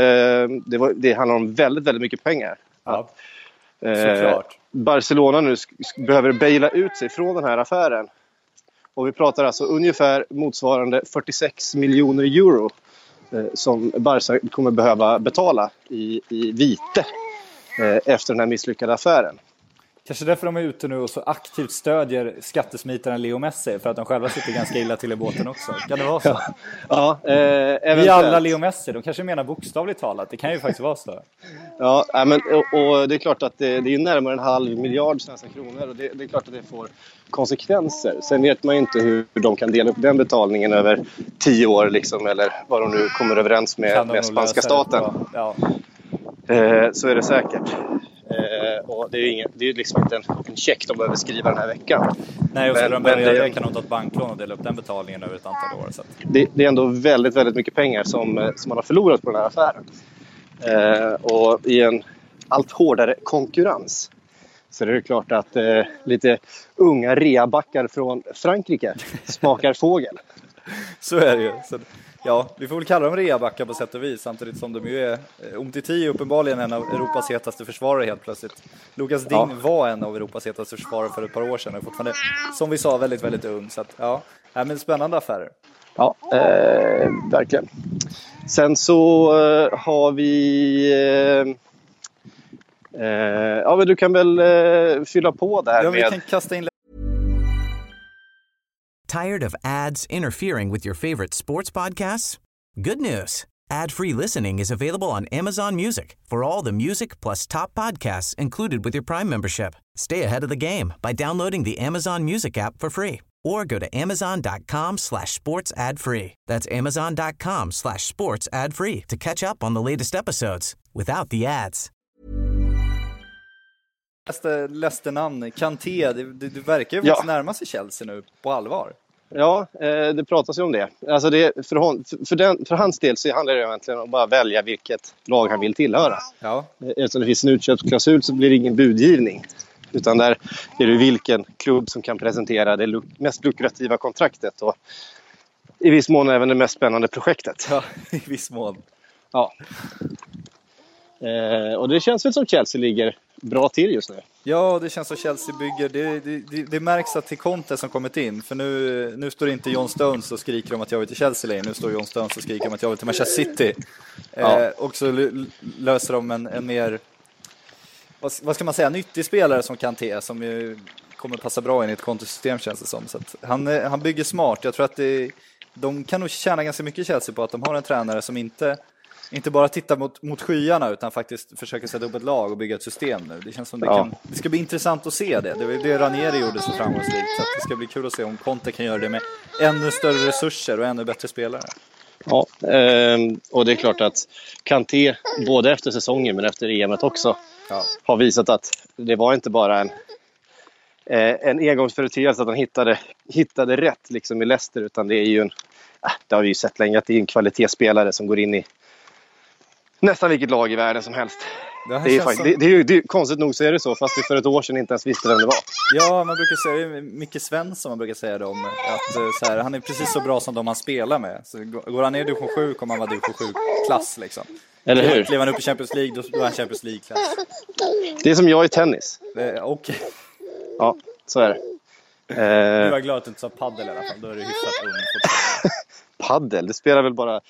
G: det handlar om väldigt, väldigt mycket pengar.
H: Ja. Såklart.
G: Barcelona nu behöver baila ut sig från den här affären. Och vi pratar alltså ungefär motsvarande 46 miljoner euro som Barca kommer behöva betala i vite efter den här misslyckade affären.
H: Kanske därför de är ute nu och så aktivt stödjer skattesmitaren Leo Messi, för att de själva sitter ganska illa till i båten också. Kan det vara så?
G: Ja,
H: vi alla Leo Messi, de kanske menar bokstavligt talat. Det kan ju faktiskt vara så.
G: Ja, men, och det är klart att det är ju närmare 500 miljarder svenska kronor och det är klart att det får konsekvenser. Sen vet man ju inte hur de kan dela upp den betalningen över 10 år liksom, eller vad de nu kommer överens med spanska staten.
H: Ja.
G: Så är det säkert. Och det är ju liksom inte en check de behöver skriva den här veckan.
H: Nej, och så det kan de ta ett banklån och dela upp den betalningen över ett antal år. Så.
G: Det är ändå väldigt, väldigt mycket pengar som man har förlorat på den här affären. Och i en allt hårdare konkurrens så är det klart att lite unga reabackar från Frankrike smakar fågel.
H: Så är det ju. Så, ja, vi får väl kalla dem reabackar på sätt och vis, samtidigt som de ju är Umtiti uppenbarligen en av Europas hetaste försvarare helt plötsligt. Lucas Digne var en av Europas hetaste försvarare för ett par år sedan och fortfarande, som vi sa, väldigt, väldigt ung. Så att, ja, men spännande affärer.
G: Ja, verkligen. Sen så har vi... ja, men du kan väl fylla på där
H: med... Vi kan kasta in...
F: Tired of ads interfering with your favorite sports podcasts? Good news. Ad-free listening is available on Amazon Music for all the music plus top podcasts included with your Prime membership. Stay ahead of the game by downloading the Amazon Music app for free or go to amazon.com/sports ad free. That's amazon.com/sports ad free to catch up on the latest episodes without the ads.
H: Läste namn, Kanté, det verkar ju faktiskt närma sig Chelsea nu på allvar.
G: Ja, det pratas ju om det. Alltså för hans del så handlar det egentligen om att bara välja vilket lag han vill tillhöra.
H: Ja.
G: Eftersom det finns en utköpsklausul så blir det ingen budgivning. Utan där är det vilken klubb som kan presentera det mest lukrativa kontraktet och i viss mån även det mest spännande projektet.
H: Ja, i viss mån.
G: Ja. Och det känns väl som Chelsea ligger bra till just nu.
H: Ja, det känns som Chelsea bygger. Det märks att till Conte som kommit in. För nu står inte John Stones och skriker om att jag vill till Chelsea längre. Nu står John Stones och skriker om att jag vill till Manchester City. Och så löser de en mer, vad ska man säga, nyttig spelare som Kanté, som ju kommer passa bra in i ett Conte-system, känns det som. Så att han bygger smart. Jag tror att de kan nog tjäna ganska mycket Chelsea på att de har en tränare som inte bara tittar mot skyarna utan faktiskt försöker sätta upp ett lag och bygga ett system nu. Det känns som det ska bli intressant att se det. Det var det Ranieri gjorde så framgångsrikt. Så att det ska bli kul att se om Conte kan göra det med ännu större resurser och ännu bättre spelare.
G: Ja, och det är klart att Kanté både efter säsongen men efter EM:et också har visat att det var inte bara en engångsföreteelse att han hittade rätt liksom i Leicester, utan det är ju det har vi ju sett länge att det är en kvalitetsspelare som går in i nästan vilket lag i världen som helst. Det är ju konstigt nog så är det så, fast vi för ett år sedan inte ens visste vem det var.
H: Ja, man brukar säga, Micke Svensson man brukar säga det om, att så här, han är precis så bra som de han spelar med. Så går han ner i division 7 kommer han vara division 7-klass liksom.
G: Eller hur?
H: Kliver han upp i Champions League, då är han Champions League-klass.
G: Det är som jag i tennis.
H: Okej.
G: Ja, så är det.
H: Du var glad att du inte sa paddel i alla fall. Då är du hyfsat ung.
G: Paddel, det spelar väl bara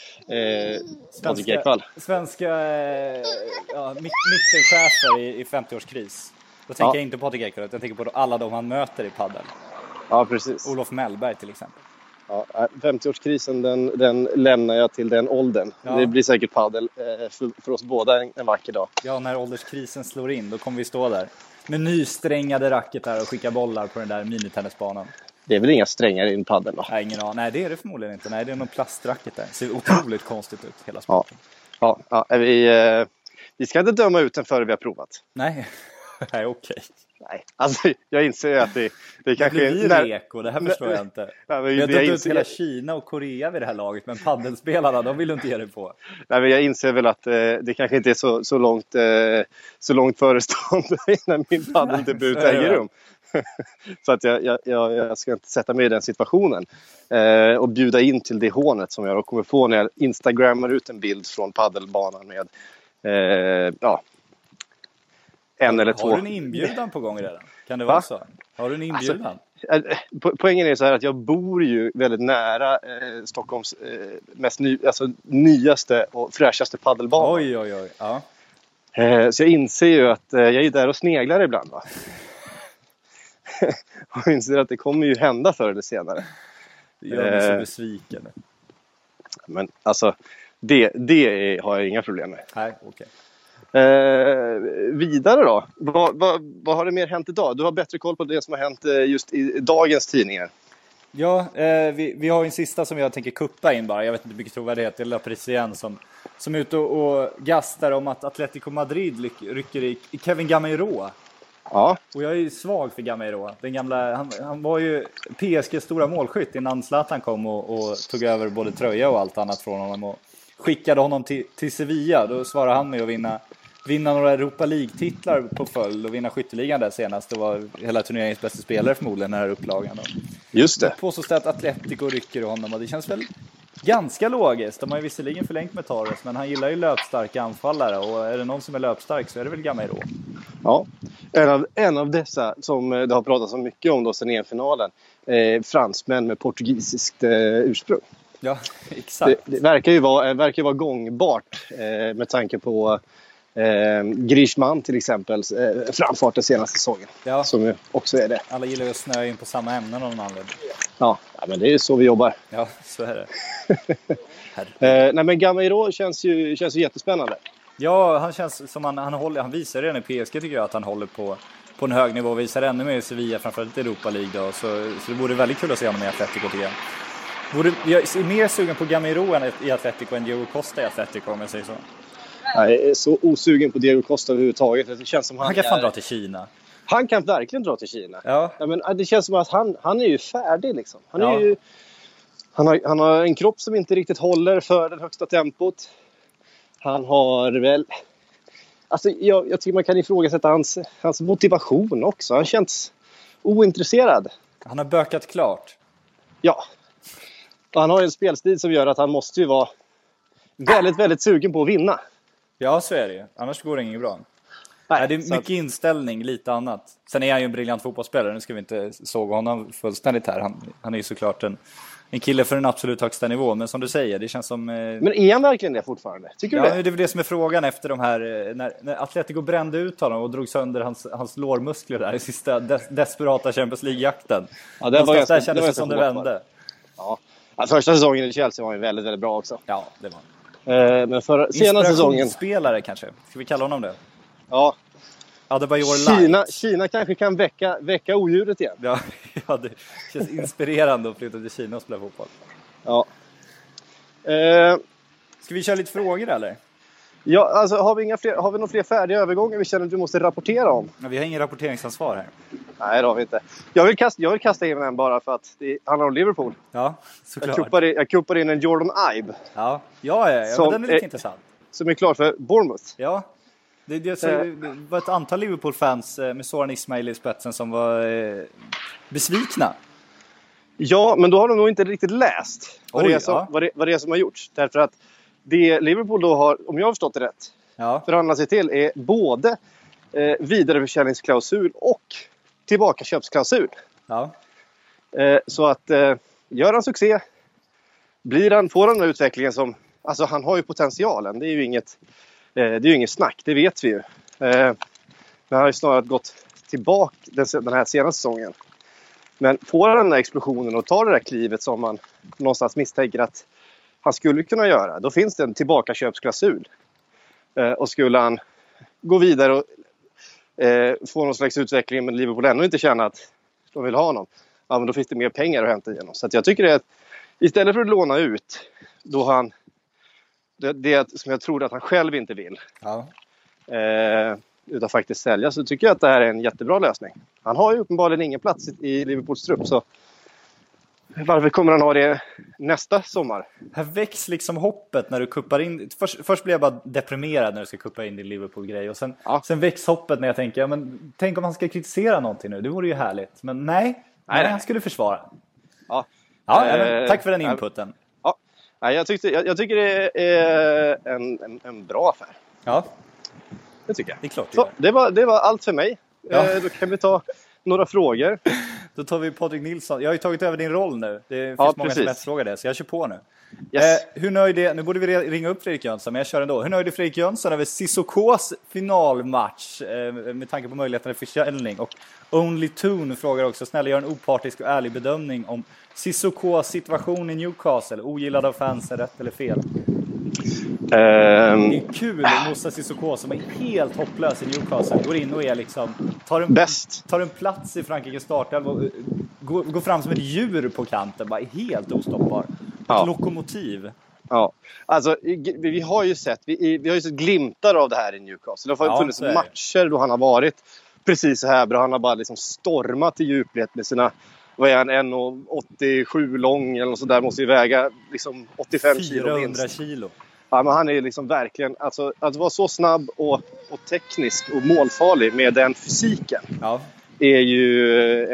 H: svenska mittenchefer i 50-årskris. Då tänker jag inte på Patrik Ekwall, jag tänker på alla de han möter i paddel.
G: Ja, precis.
H: Olof Mellberg till exempel.
G: Ja, 50-årskrisen den lämnar jag till den åldern. Ja. Det blir säkert paddel för oss båda en vacker dag.
H: Ja, när ålderskrisen slår in, då kommer vi stå där med nysträngade racketar och skicka bollar på den där minitennisbanan.
G: Det är väl inga strängar i en paddel då?
H: Nej, ingen aning. Nej, det är det förmodligen inte. Nej, det är någon plastracket där. Det ser otroligt konstigt ut, hela sporten.
G: Ja, vi ska inte döma ut den före vi har provat.
H: Nej, nej, okej.
G: Nej, alltså jag inser att det kanske
H: blir reko, det här förstår jag inte. Vi har dömt ut hela Kina och Korea vid det här laget, men paddelspelarna, de vill du inte ge dig på.
G: Nej, men jag inser väl att det kanske inte är så långt förestående innan min paddeldebut äger rum. Så att jag ska inte sätta mig i den situationen och bjuda in till det hånet som jag kommer få när jag instagrammar ut en bild från paddelbanan med en eller två.
H: Har du en inbjudan på gång redan? Kan det vara så? Har du en inbjudan?
G: Alltså, poängen är så här att jag bor ju väldigt nära Stockholms nyaste och fräschaste paddelbana.
H: Oj. Ja.
G: Så jag inser ju att jag är där och sneglar ibland, va? Och inser att det kommer ju hända förr eller senare.
H: Det gör mig så besviken.
G: Men alltså, det har jag inga problem med.
H: Nej, okej.
G: Vidare då? Vad har det mer hänt idag? Du har bättre koll på det som har hänt just i dagens tidningar.
H: Ja, vi har en sista som jag tänker kuppa in bara. Jag vet inte hur mycket trovärdighet. Det är Parisien som är ute och gastar om att Atletico Madrid rycker i Kevin Gamero.
G: Ja.
H: Och jag är ju svag för Gamero. Den gamla, han var ju PSGs stora målskytt innan Zlatan kom och tog över både tröja och allt annat från honom och skickade honom till Sevilla. Då svarade han med att vinna några Europa League-titlar på följd och vinna skytteligan där senast. Det var hela turneringens bästa spelare förmodligen den här upplagan.
G: Just det.
H: Påstås att Atletico rycker honom och det känns väl ganska logiskt. De har ju visserligen förlängt med Torres, men han gillar ju löpstarka anfallare och är det någon som är löpstark så är det väl Gamero.
G: Ja, en av dessa som det har pratats så mycket om då sen EM-finalen, fransmän med portugisiskt ursprung.
H: Ja, exakt.
G: Det verkar ju vara gångbart med tanke på Griezmann till exempel framfart den senaste säsongen.
H: Ja.
G: Som ju också är det.
H: Alla gillar ju att snöa in på samma ämnen av någon anledning.
G: Ja, men det är ju så vi jobbar.
H: Ja, så är
G: det. Nej, men Gamero känns ju jättespännande.
H: Ja, han känns som han visar redan i PSG tycker jag att han håller på en hög nivå och visar ännu mer i Sevilla framförallt i Europa League då. Så det vore väldigt kul att se honom i Atletico igen. Jag är mer sugen på Gamero i Atletico än Diego Costa i Atletico om jag säger så.
G: Jag är så osugen på Diego Costa överhuvudtaget. Det känns som
H: han kan fan dra till Kina.
G: Han kan verkligen dra till Kina.
H: Ja.
G: Ja, men det känns som att han är ju färdig liksom. Han har en kropp som inte riktigt håller för det högsta tempot. Han har väl... Alltså jag tycker man kan ifrågasätta hans motivation också. Han känns ointresserad.
H: Han har bökat klart.
G: Ja. Och han har en spelstil som gör att han måste ju vara väldigt, väldigt sugen på att vinna.
H: Ja, så är det ju. Annars går det inget bra. Nej, det är mycket inställning, lite annat. Sen är han ju en briljant fotbollsspelare. Nu ska vi inte såga honom fullständigt här. Han är ju såklart en kille för den absolut högsta nivå. Men som du säger, det känns som... Men
G: är han verkligen det fortfarande? Tycker du det?
H: Ja, det är det som är frågan efter de här... När Atletico brände ut honom och drog sönder hans lårmuskler där i sista desperata Champions League-jakten. Ja, där kändes det som det vände.
G: Ja. Första säsongen i Chelsea var ju väldigt, väldigt bra också.
H: Ja, det var.
G: Men för senaste säsongen...
H: Inspirationsspelare kanske. Ska vi kalla honom det?
G: Ja.
H: Kina
G: kanske kan väcka odjuret igen.
H: Ja, det känns inspirerande att flytta till Kina och spela fotboll.
G: Ja.
H: Ska vi köra lite frågor eller?
G: Ja, alltså har vi några fler färdiga övergångar vi känner att vi måste rapportera om?
H: Ja, vi har ingen rapporteringsansvar här.
G: Nej, det har vi inte. Jag vill kasta in en bara för att det handlar om Liverpool.
H: Ja, såklart.
G: Jag kuppar in en Jordan Ibe.
H: Ja, men den är lite intressant.
G: Som är klar för Bournemouth.
H: Ja, det var ett antal Liverpool-fans med Soran Ismail i spetsen som var besvikna.
G: Ja, men då har de nog inte riktigt läst vad det är som har gjorts. Därför att det Liverpool då har, om jag har förstått det rätt, förhandlat sig till är både vidareförsäljningsklausul och tillbakaköpsklausul.
H: Ja.
G: Så att gör han succé, får han den utvecklingen som... Alltså han har ju potentialen, det är ju inget snack, det vet vi ju. Men han har ju snarare gått tillbaka den här senaste säsongen. Men får han den där explosionen och tar det där klivet som man någonstans misstänker att han skulle kunna göra, då finns det en tillbakaköpsklausul. Och skulle han gå vidare och få någon slags utveckling, men Liverpool ändå inte känna att de vill ha honom, ja, men då finns det mer pengar att hämta igenom. Så att jag tycker det är att istället för att låna ut då han det som jag tror att han själv inte vill, utan faktiskt sälja, så tycker jag att det här är en jättebra lösning. Han har ju uppenbarligen ingen plats i Liverpools trupp, så varför kommer han ha det nästa sommar?
H: Här väcks liksom hoppet när du kuppar in. Först blir jag bara deprimerad när du ska kuppa in din Liverpool-grej. Och sen väcks hoppet när jag tänker, ja, men tänk om han ska kritisera någonting nu. Det vore ju härligt. Men nej, han skulle försvara. Tack för den inputen.
G: Jag tycker det är en bra affär.
H: Ja,
G: det tycker jag.
H: Det är klart.
G: Så, det var allt för mig. Då kan vi ta några frågor.
H: Då tar vi Patrik Nilsson. Jag har ju tagit över din roll nu. Det finns många som frågar det, så jag kör på nu.
G: Yes.
H: Hur nöjd är, nu borde vi ringa upp Fredrik Jönsson, men jag kör ändå. Hur nöjd är Fredrik Jönsson över Sissokos finalmatch med tanke på möjligheten för försäljning? Och Only Toon frågar också, snälla gör en opartisk och ärlig bedömning om Sissokos situation i Newcastle. Ogillad av fans, är rätt eller fel? Det är kul att Moussa Sissoko som är helt hopplös i Newcastle går in och är liksom tar en plats i Frankrikes startelva och går fram som ett djur på kanten, bara är helt ostoppbar. Ett lokomotiv.
G: Ja, alltså vi har ju sett glimtar av det här i Newcastle. Det har funnits matcher då han har varit precis så här bra. Han har bara liksom stormat i djupled med sina, vad är han, 1,87 lång eller så där, måste ju väga liksom 85 kilo
H: 400 kilo.
G: Ja, men han är liksom verkligen, alltså att vara så snabb och teknisk och målfarlig med den fysiken är ju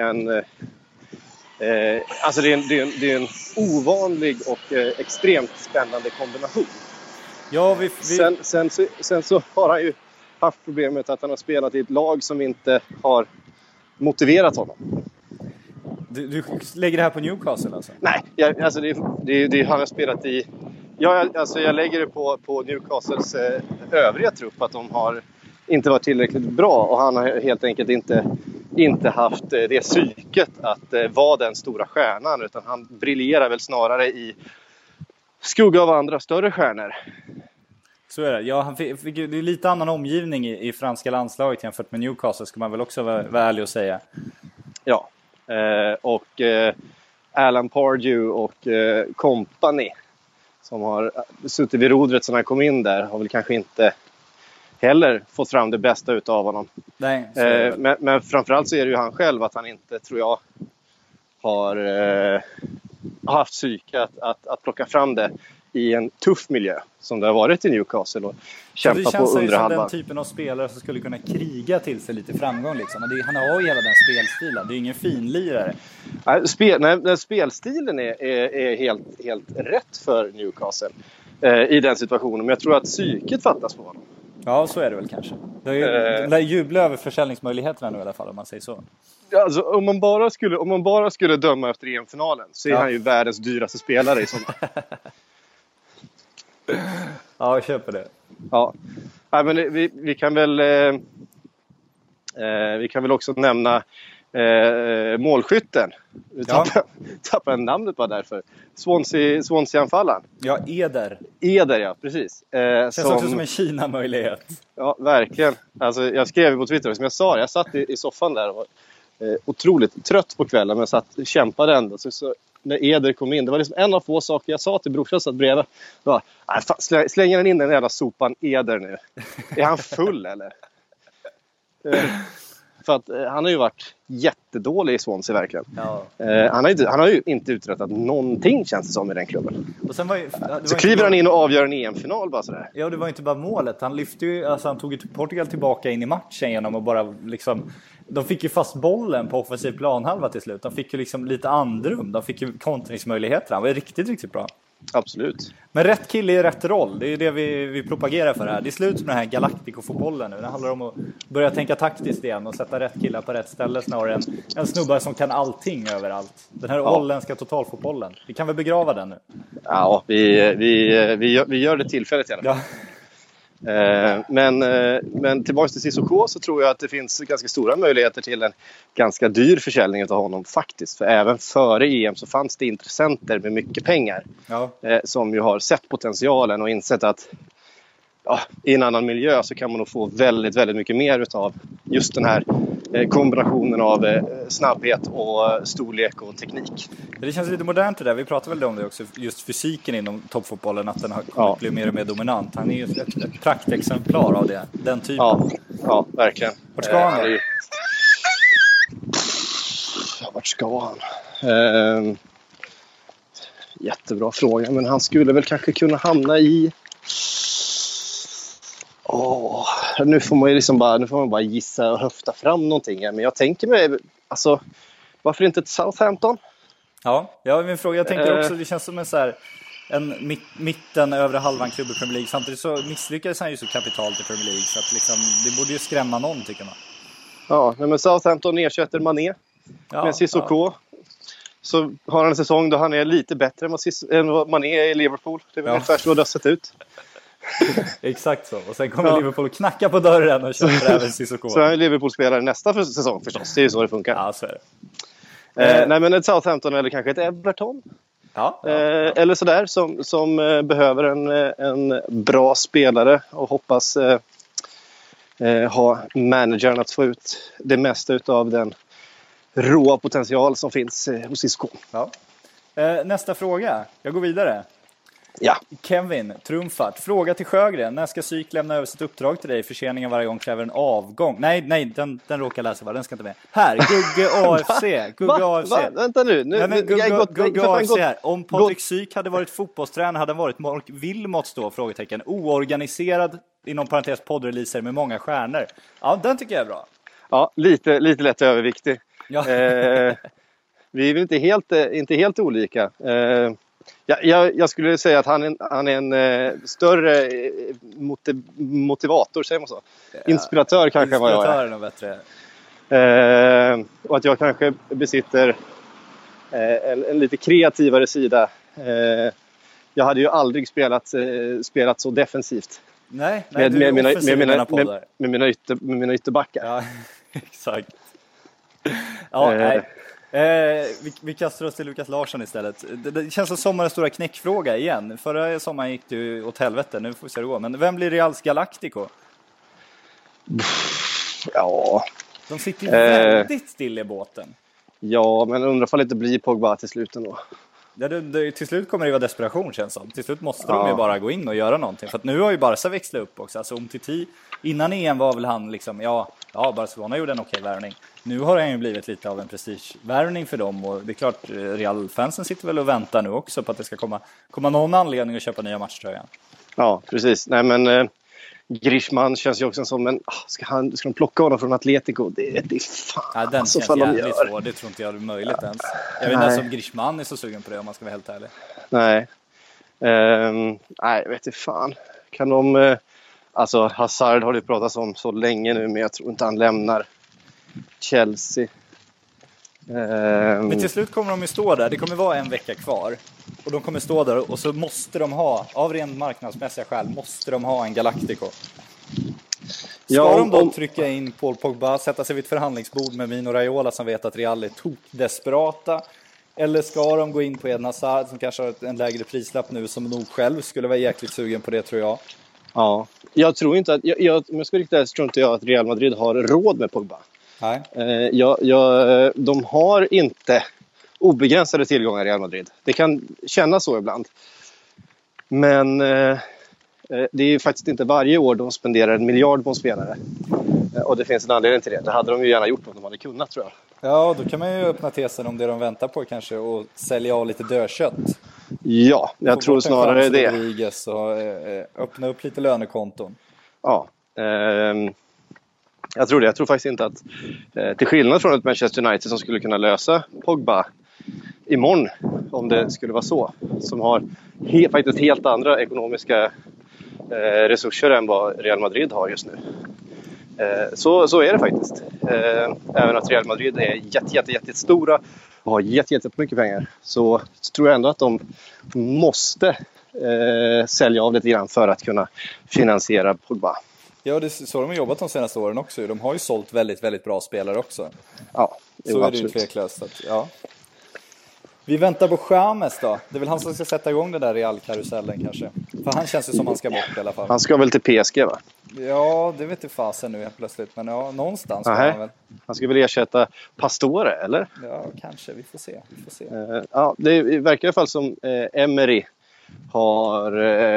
G: alltså det är en ovanlig och extremt spännande kombination.
H: Ja,
G: Sen så har han ju haft problemet att han har spelat i ett lag som inte har motiverat honom.
H: Du lägger det här på Newcastle alltså?
G: Nej, alltså det han har spelat i. Jag lägger det på Newcastles övriga trupp, att de har inte varit tillräckligt bra, och han har helt enkelt inte haft det psyket att vara den stora stjärnan, utan han briljerar väl snarare i skugga av andra större stjärnor. Så är det.
H: Ja, han fick det är lite annan omgivning i franska landslaget jämfört med Newcastle, ska man väl också vara ärlig och säga.
G: Ja, och Alan Pardew och company som har suttit vid rodret sen han kom in där har väl kanske inte heller fått fram det bästa utav honom.
H: Nej,
G: men framförallt så är det ju han själv, att han inte, tror jag, har haft psyke att plocka fram det i en tuff miljö som det har varit i Newcastle och kämpa på underhalvan. Det känns som den typen
H: av spelare som skulle kunna kriga till sig lite framgång liksom. Han har ju hela den spelstilen. Det är ingen finlirare.
G: Spelstilen är helt rätt för Newcastle i den situationen, men jag tror att psyket fattas på honom.
H: Ja, så är det väl kanske. Det lär jubla över försäljningsmöjligheterna nu i alla fall, om man säger så.
G: Alltså, om man bara skulle döma efter EM-finalen så är han ju världens dyraste spelare i sommar.
H: Ja, jag köper det.
G: Ja, men vi kan väl också nämna målskytten. Tappar namnet bara därför. Swansea-anfallaren.
H: Ja, Eder,
G: ja, precis.
H: Känns också som en Kina-möjlighet.
G: Ja, verkligen. Alltså, jag skrev på Twitter, som jag sa, jag satt i soffan där och var otroligt trött på kvällen, men kämpade ändå. Så när Eder kom in, det var liksom en av få saker jag sa till brorsan satt bredvid. Slänger han in den jävla sopan Eder nu? Är han full eller? För att han har ju varit jättedålig i Swansea verkligen.
H: Ja.
G: Han har ju inte uträttat någonting, känns det som, i den klubben.
H: Och sen
G: så kliver han in och avgör en EM-final bara sådär.
H: Ja, det var inte bara målet. Han lyfte ju, alltså han tog ju Portugal tillbaka in i matchen genom att bara liksom, de fick ju fast bollen på offensiv planhalva till slut. De fick ju liksom lite andrum. De fick ju kontringsmöjligheter. Han var riktigt, riktigt bra.
G: Absolut.
H: Men rätt kille i rätt roll, det är det vi propagerar för här. Det är slut med den här Galactico-fotbollen nu. Det handlar om att börja tänka taktiskt igen och sätta rätt killar på rätt ställe snarare än en snubbar som kan allting överallt. Den här holländska totalfotbollen. Vi kan väl begrava den nu?
G: Ja, vi gör det tillfälligt i alla fall. Ja. Men tillbaka till Sissoko så tror jag att det finns ganska stora möjligheter till en ganska dyr försäljning av honom faktiskt. För även före EM så fanns det intressenter med mycket pengar som ju har sett potentialen och insett att i en annan miljö så kan man nog få väldigt, väldigt mycket mer utav just den här kombinationen av snabbhet och storlek och teknik.
H: Det känns lite modernt det där. Vi pratar väl om det också, just fysiken inom toppfotbollen, att den har blivit mer och mer dominant. Han är ju ett praktexemplar av det, den typen.
G: Ja, verkligen.
H: Vart ska han då?
G: Vart ska han? Jättebra fråga, men han skulle väl kanske kunna hamna i... Nu får man ju liksom bara gissa och höfta fram någonting. Men jag tänker mig, alltså, varför inte ett Southampton?
H: Ja, min fråga. Jag tänker också, det känns som en mitten övre halvan klubb i Premier League. Samtidigt så misslyckades han ju så kapitalt i Premier League, så att liksom, det borde ju skrämma någon, tycker man.
G: Ja, men Southampton ersätter Mané med Sissoko. Så har han en säsong då han är lite bättre än vad Mané är i Liverpool. Det är väl ungefär så det har sett ut.
H: Exakt så. Och sen kommer Liverpool och knacka på dörren och köper även Sissoko.
G: Så är Liverpool-spelare nästa säsong förstås. Det är ju så det funkar.
H: Ja, så är det.
G: Nej, men ett Southampton eller kanske ett Everton. Eller sådär som behöver en bra spelare och hoppas ha managern att få ut det mesta av den råa potential som finns hos Sissoko.
H: Nästa fråga. Jag går vidare.
G: Ja.
H: Kevin, trumfart. Fråga till Sjögren. När ska Syk lämna över sitt uppdrag till dig? Förseningen varje gång kräver en avgång. Nej, den råkar läsa va? Den ska inte med. Här, Gugge AFC. Gugge AFC.
G: Vänta nu.
H: Gugge AFC här. Om Patrik Syk hade varit fotbollstränare hade han varit Mark Wilmots då? Frågetecken. Oorganiserad, inom parentes poddreleaser med många stjärnor. Ja, den tycker jag är bra. Ja,
G: lite lätt överviktig. Ja. Vi är väl inte helt olika. Jag skulle säga att han är en större motivator, säger man så. Inspiratör kanske vad jag är.
H: Inspiratör är nog
G: bättre. Och att jag kanske besitter en lite kreativare sida. Jag hade ju aldrig spelat så defensivt.
H: Nej,
G: med mina ytterbackar.
H: Ja, exakt. Ja, nej. Vi kastar oss till Lukas Larsson istället. Det känns som sommarens stora knäckfråga igen. Förra sommaren gick du åt helvete. Nu får vi se det gå. Men vem blir Reals Galactico?
G: Ja.
H: De sitter ju väldigt still i båten.
G: Ja, men undrar ifall det inte blir Pogba till slut ändå.
H: Till slut kommer det vara desperation, känns som. Till slut måste de ju bara gå in och göra någonting. För att nu har ju Barca växlat upp också. Alltså Umtiti, innan EM var väl han liksom, Barcelona gjorde en okej värvning. Nu har han ju blivit lite av en prestigevärvning för dem. Och det är klart, Real-fansen sitter väl och väntar nu också på att det ska komma någon anledning att köpa nya matchtröjan. Ja,
G: precis. Nej, men Griezmann känns ju också som en... Ska de plocka honom från Atletico? Det är fan.
H: Ja, den känns jävligt svår. Det tror inte jag är möjligt ens. Jag vet inte ens om Griezmann är så sugen på det, om man ska vara helt ärlig.
G: Nej. Nej, vet inte fan. Kan de... Alltså, Hazard har det pratats om så länge nu, men jag tror inte han lämnar Chelsea.
H: Men till slut kommer de ju stå där. Det kommer vara en vecka kvar. Och de kommer stå där och så måste de ha, av rent marknadsmässiga skäl, måste de ha en Galactico. Ska de då trycka in Paul Pogba, sätta sig vid ett förhandlingsbord med Mino Raiola som vet att Real är desperata? Eller ska de gå in på Eden Hazard som kanske har en lägre prislapp nu, som nog själv skulle vara jäkligt sugen på det, tror jag.
G: Ja, jag tror inte att jag ska riktigt tror inte jag att Real Madrid har råd med Pogba.
H: Nej.
G: De har inte obegränsade tillgångar i Real Madrid. Det kan kännas så ibland. Men det är ju faktiskt inte varje år de spenderar 1 miljard på en spelare. Och det finns en anledning till det. Det hade de ju gärna gjort om de hade kunnat, tror jag.
H: Ja, då kan man ju öppna tesen om det de väntar på kanske och sälja av lite dödkött.
G: Ja, jag tror snarare det.
H: Och öppna upp lite lönekonton.
G: Ja, jag tror det. Jag tror faktiskt inte att till skillnad från ett Manchester United som skulle kunna lösa Pogba imorgon, om det skulle vara så, som har faktiskt helt andra ekonomiska resurser än vad Real Madrid har just nu. Så är det faktiskt. Även att Real Madrid är jättestora och har jättemycket pengar, så tror jag ändå att de måste sälja av lite grann för att kunna finansiera Pogba.
H: Ja, det är så de har jobbat de senaste åren också. De har ju sålt väldigt bra spelare också.
G: Ja,
H: så är det ju tveklöst. Ja. Vi väntar på James då. Det är väl han som ska sätta igång det där Real-karusellen kanske. För han känns ju som han ska bort i alla fall.
G: Han ska väl till PSG, va?
H: Ja, det vet inte fasen nu helt plötsligt. Men ja, någonstans ska han väl.
G: Han ska väl ersätta Pastore, eller?
H: Ja, kanske. Vi får se.
G: Ja, det verkar i alla fall som Emery har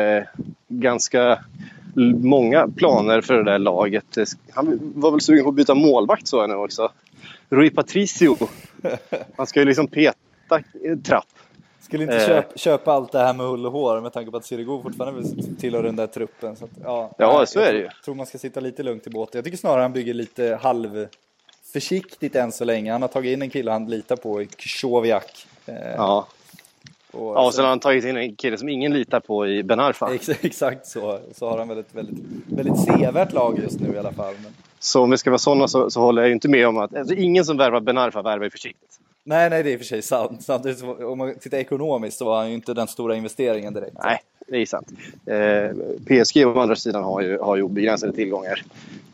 G: ganska många planer för det där laget. Han var väl sugen på att byta målvakt, så nu också. Rui Patricio. Han ska ju liksom peta trapp.
H: Skulle inte köpa allt det här med hull och hår med tanke på att Sirigu fortfarande tillhör den där truppen. Så att,
G: så är det ju.
H: Jag tror man ska sitta lite lugnt i båten. Jag tycker snarare han bygger lite halvförsiktigt än så länge. Han har tagit in en kille han litar på i Kjoviak.
G: Ja. Och sen har han tagit in en kille som ingen litar på i Ben Arfa.
H: Exakt så. Så har han väldigt sevärt lag just nu i alla fall. Men...
G: Så om vi ska vara sådana så håller jag ju inte med om att ingen som värvar Ben Arfa värvar försiktigt.
H: Nej, det är för sig sant. Samtidigt, om man tittar ekonomiskt så var han ju inte den stora investeringen direkt.
G: Nej, det är sant. PSG å andra sidan har ju obegränsade tillgångar.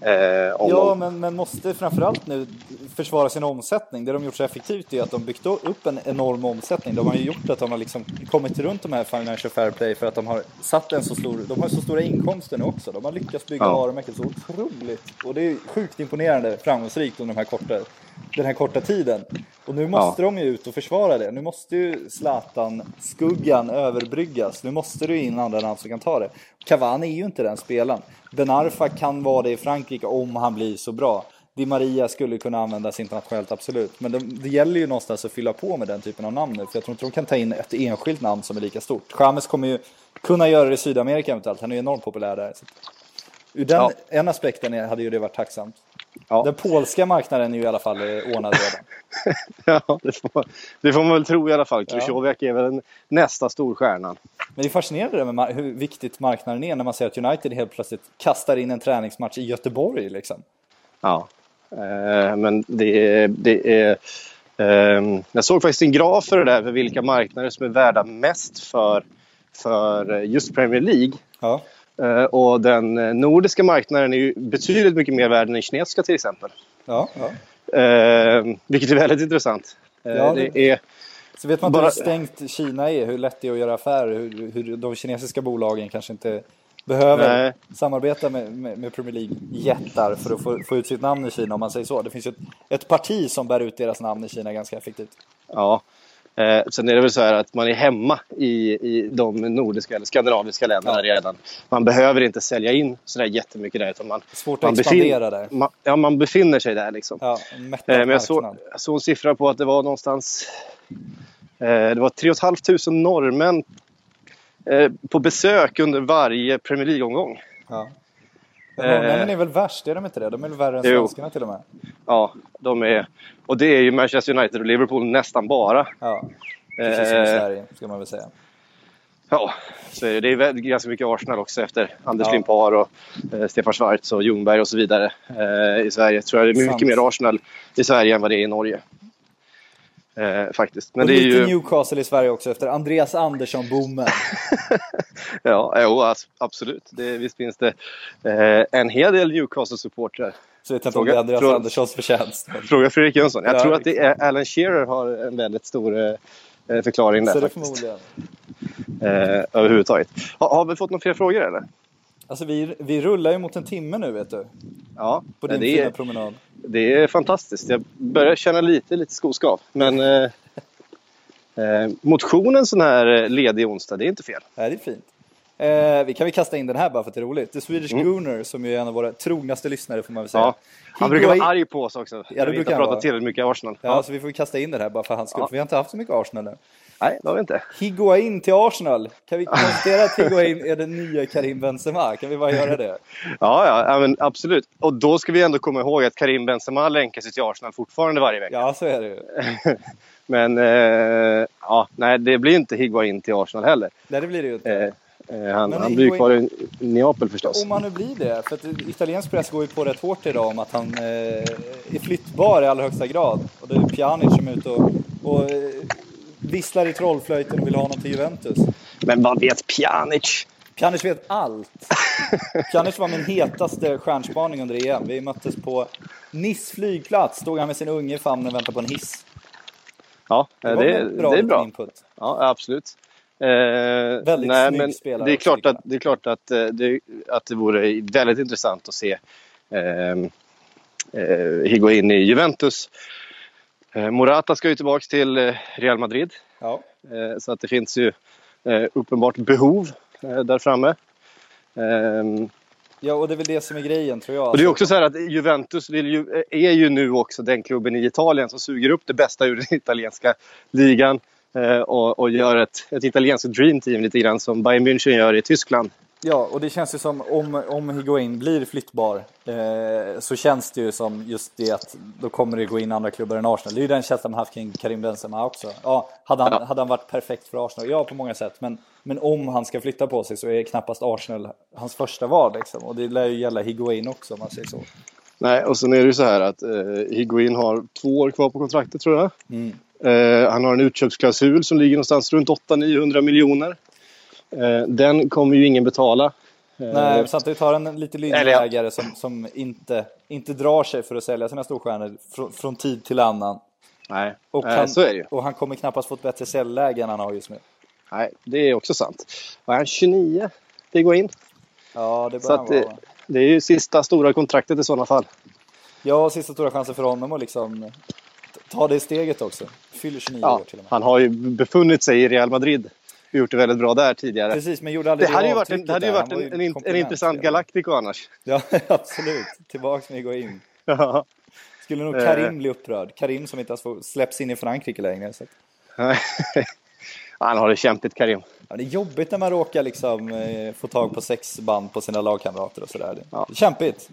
H: Men måste framförallt nu försvara sin omsättning. Det de gjort så effektivt är att de byggt upp en enorm omsättning. De har ju gjort att de har liksom kommit runt de här Financial Fair Play för att de har satt en så stor... De har så stora inkomster nu också. De har lyckats bygga varumärket så otroligt. Och det är sjukt imponerande, framgångsrikt under den här korta tiden. Och nu måste de ju ut och försvara det. Nu måste ju Zlatan-skuggan överbryggas. Nu måste du in andra namn som kan ta det. Cavani är ju inte den spelaren. Ben Arfa kan vara det i Frankrike om han blir så bra. Di Maria skulle kunna användas internationellt, absolut. Men det gäller ju någonstans att fylla på med den typen av namn nu. För jag tror inte de kan ta in ett enskilt namn som är lika stort. James kommer ju kunna göra det i Sydamerika eventuellt. Han är ju enormt populär där. Ur en aspekten hade ju det varit tacksamt. Ja. Den polska marknaden är ju i alla fall ordnad redan.
G: Ja, det får man väl tro i alla fall. Krychowiak är väl nästa storstjärnan.
H: Men det är fascinerande med hur viktigt marknaden är när man ser att United helt plötsligt kastar in en träningsmatch i Göteborg. Liksom.
G: Ja, men det är jag såg faktiskt en graf för det där, för vilka marknader som är värda mest för just Premier League. Ja. Och den nordiska marknaden är ju betydligt mycket mer värd än den kinesiska till exempel. Ja. Vilket är väldigt intressant.
H: Så vet man inte hur stängt Kina är, hur lätt det är att göra affärer, hur de kinesiska bolagen kanske inte behöver samarbeta med Premier League-jättar för att få ut sitt namn i Kina, om man säger så. Det finns ju ett parti som bär ut deras namn i Kina ganska effektivt. Ja.
G: Sen är det väl så här att man är hemma i de nordiska eller skandinaviska länderna redan. Man behöver inte sälja in sådär jättemycket där. Utan
H: svårt att expandera där.
G: Man befinner sig där liksom.
H: Ja,
G: men jag såg en siffra på att det var någonstans... det var 3 500 norrmän på besök under varje Premier League-omgång.
H: Ja. Norrmännen är väl värst, är de inte det? De är väl värre än svenskarna till och med.
G: Ja, de är. Och det är ju Manchester United och Liverpool nästan bara.
H: Ja, precis som i Sverige, ska man väl säga.
G: Ja, så är det är ganska mycket Arsenal också efter Anders Limpar och Stefan Schwarz och Ljungberg och så vidare i Sverige. Tror jag det är mycket mer Arsenal i Sverige än vad det är i Norge. Faktiskt. Men
H: och
G: det är
H: lite
G: ju
H: Newcastle i Sverige också efter Andreas Andersson-boomen.
G: Absolut. Visst finns det en hel del Newcastle-supportrar.
H: Så jag vet inte om det är Andreas Anderssons förtjänst.
G: Fråga Fredrik Jönsson. Jag tror att det är Alan Shearer har en väldigt stor förklaring där.
H: Så det förmodligen.
G: Överhuvudtaget. Har vi fått några fler frågor eller?
H: Alltså vi rullar ju mot en timme nu, vet du.
G: Ja.
H: På din fina promenad.
G: Det är fantastiskt. Jag börjar känna lite skoskav. Men motionen sån här ledig onsdag, det är inte fel.
H: Nej, det är fint. Vi kan väl kasta in den här bara för att det är roligt. The Swedish Gooner, som är en av våra trognaste lyssnare får man väl säga.
G: Ja. Han brukar vara arg på oss också.
H: Ja, det brukar
G: han prata
H: vara.
G: tillräckligt mycket Arsenal.
H: Ja, så vi får kasta in det här bara för hans skull.
G: Ja.
H: För vi har inte haft så mycket Arsenal nu.
G: Nej, det har vi inte.
H: Higuain till Arsenal. Kan vi konstatera att Higuain är den nya Karim Benzema? Kan vi bara göra det?
G: Ja, men absolut. Och då ska vi ändå komma ihåg att Karim Benzema länkar sig till Arsenal fortfarande varje vecka.
H: Ja, så är det ju.
G: Men nej, det blir inte Higuain till Arsenal heller.
H: Nej, det blir det ju inte.
G: Han blir kvar i Neapel förstås.
H: Om han nu blir det, för att italiensk press går ju på rätt hårt idag om att han är flyttbar i allra högsta grad. Och det är Pjanic som är ute och visslar i trollflöjten och vill ha honom till Juventus.
G: Men vad vet Pjanic?
H: Pjanic vet allt. Pjanic var min hetaste stjärnspaning under EM. Vi möttes på Nice flygplats. Stod han med sin unge i famnen och väntade på en hiss.
G: Ja, det är bra.
H: Input.
G: Ja, absolut.
H: Väldigt snygg spelare.
G: Det är klart att det vore väldigt intressant att se Higuain i Juventus. Morata ska ju tillbaka till Real Madrid.
H: Ja.
G: Så att det finns ju uppenbart behov där framme.
H: Ja, och det är väl det som är grejen, tror jag.
G: Och det är också så här att Juventus är ju nu också den klubben i Italien som suger upp det bästa ur den italienska ligan och gör ett italienskt dream team lite grann som Bayern München gör i Tyskland.
H: Ja, och det känns ju som om Higuain blir flyttbar så känns det ju som just det att då kommer det gå in andra klubbar än Arsenal. Det är ju den känslan man haft kring Karim Benzema också. Ja, hade han varit perfekt för Arsenal? Ja, på många sätt. Men om han ska flytta på sig så är knappast Arsenal hans första val liksom. Och det lär ju gälla Higuain också om man säger så. Nej,
G: och sen är det ju så här att Higuain har 2 år kvar på kontraktet tror jag. Han har en utköpsklausul som ligger någonstans runt 800-900 miljoner. Den kommer ju ingen betala.
H: Nej, samtidigt har en lite lynägare som inte drar sig för att sälja sina storstjärnor från tid till annan.
G: Nej,
H: så är det ju. Och han kommer knappast få ett bättre säljläge än han har just nu.
G: Nej, det är också sant. Och han 29, det går in.
H: Ja, det
G: bör vara. Det är ju sista stora kontraktet i sådana fall.
H: Ja, sista stora chansen för honom att liksom ta det steget också. Fyller 29 år till och med.
G: Han har ju befunnit sig i Real Madrid. Vi gjort det väldigt bra där tidigare.
H: Precis, men gjorde aldrig
G: det hade ju varit en intressant Galactico annars.
H: Ja, absolut. Tillbaks med att gå in.
G: Ja.
H: Skulle nog Karim bli upprörd. Karim som inte ens släpps in i Frankrike längre. Så.
G: Han har det kämpigt, Karim.
H: Ja, det är jobbigt när man råkar liksom, få tag på 6 band på sina lagkamrater och sådär. Det är kämpigt.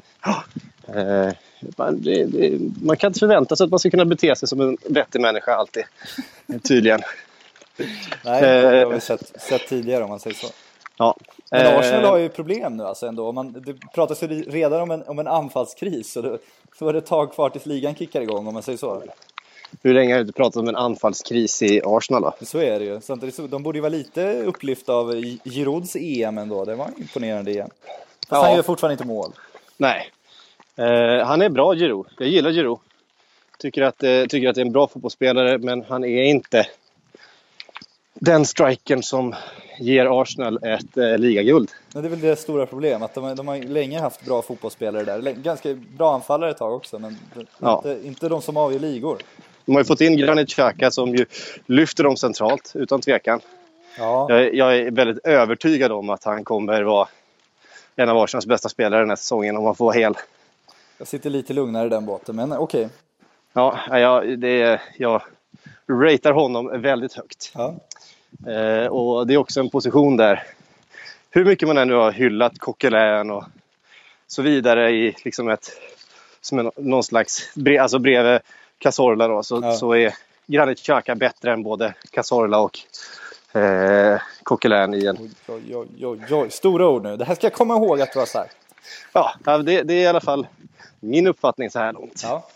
G: Man kan inte förvänta sig att man ska kunna bete sig som en vettig människa alltid. Tydligen.
H: Nej, det har vi sett tidigare om man säger så.
G: Ja.
H: Men Arsenal har ju problem nu alltså ändå. Det pratas ju redan om en anfallskris. Så är det ett tag kvar tills ligan kickar igång om man säger så.
G: Hur länge har du inte pratat om en anfallskris i Arsenal då?
H: Så är det ju. Samtidigt, de borde ju vara lite upplyfta av Girouds EM ändå. Det var imponerande igen. Fast han gör fortfarande inte mål.
G: Nej. Han är bra, Giroud. Jag gillar Giroud. Tycker att det är en bra fotbollsspelare, men han är inte den strikern som ger Arsenal ett ligaguld.
H: Men det är väl det stora problemet. De har länge haft bra fotbollsspelare där. Ganska bra anfallare ett tag också, men inte de som avgör ligor.
G: De har ju fått in Granit Xhaka som ju lyfter dem centralt, utan tvekan.
H: Ja.
G: Jag är väldigt övertygad om att han kommer vara en av Arsenals bästa spelare den här säsongen om han får hel.
H: Jag sitter lite lugnare i den båten, men okej.
G: Ja, jag ratear honom väldigt högt.
H: Ja.
G: Och det är också en position där hur mycket man ännu har hyllat Coquelin och så vidare i liksom någon slags alltså bredvid Cazorla då, så är Granit Xhaka bättre än både Cazorla och Coquelin i en.
H: Oj, stora ord nu. Det här ska jag komma ihåg att du har sagt.
G: Ja, det är i alla fall min uppfattning så här långt.
H: Ja.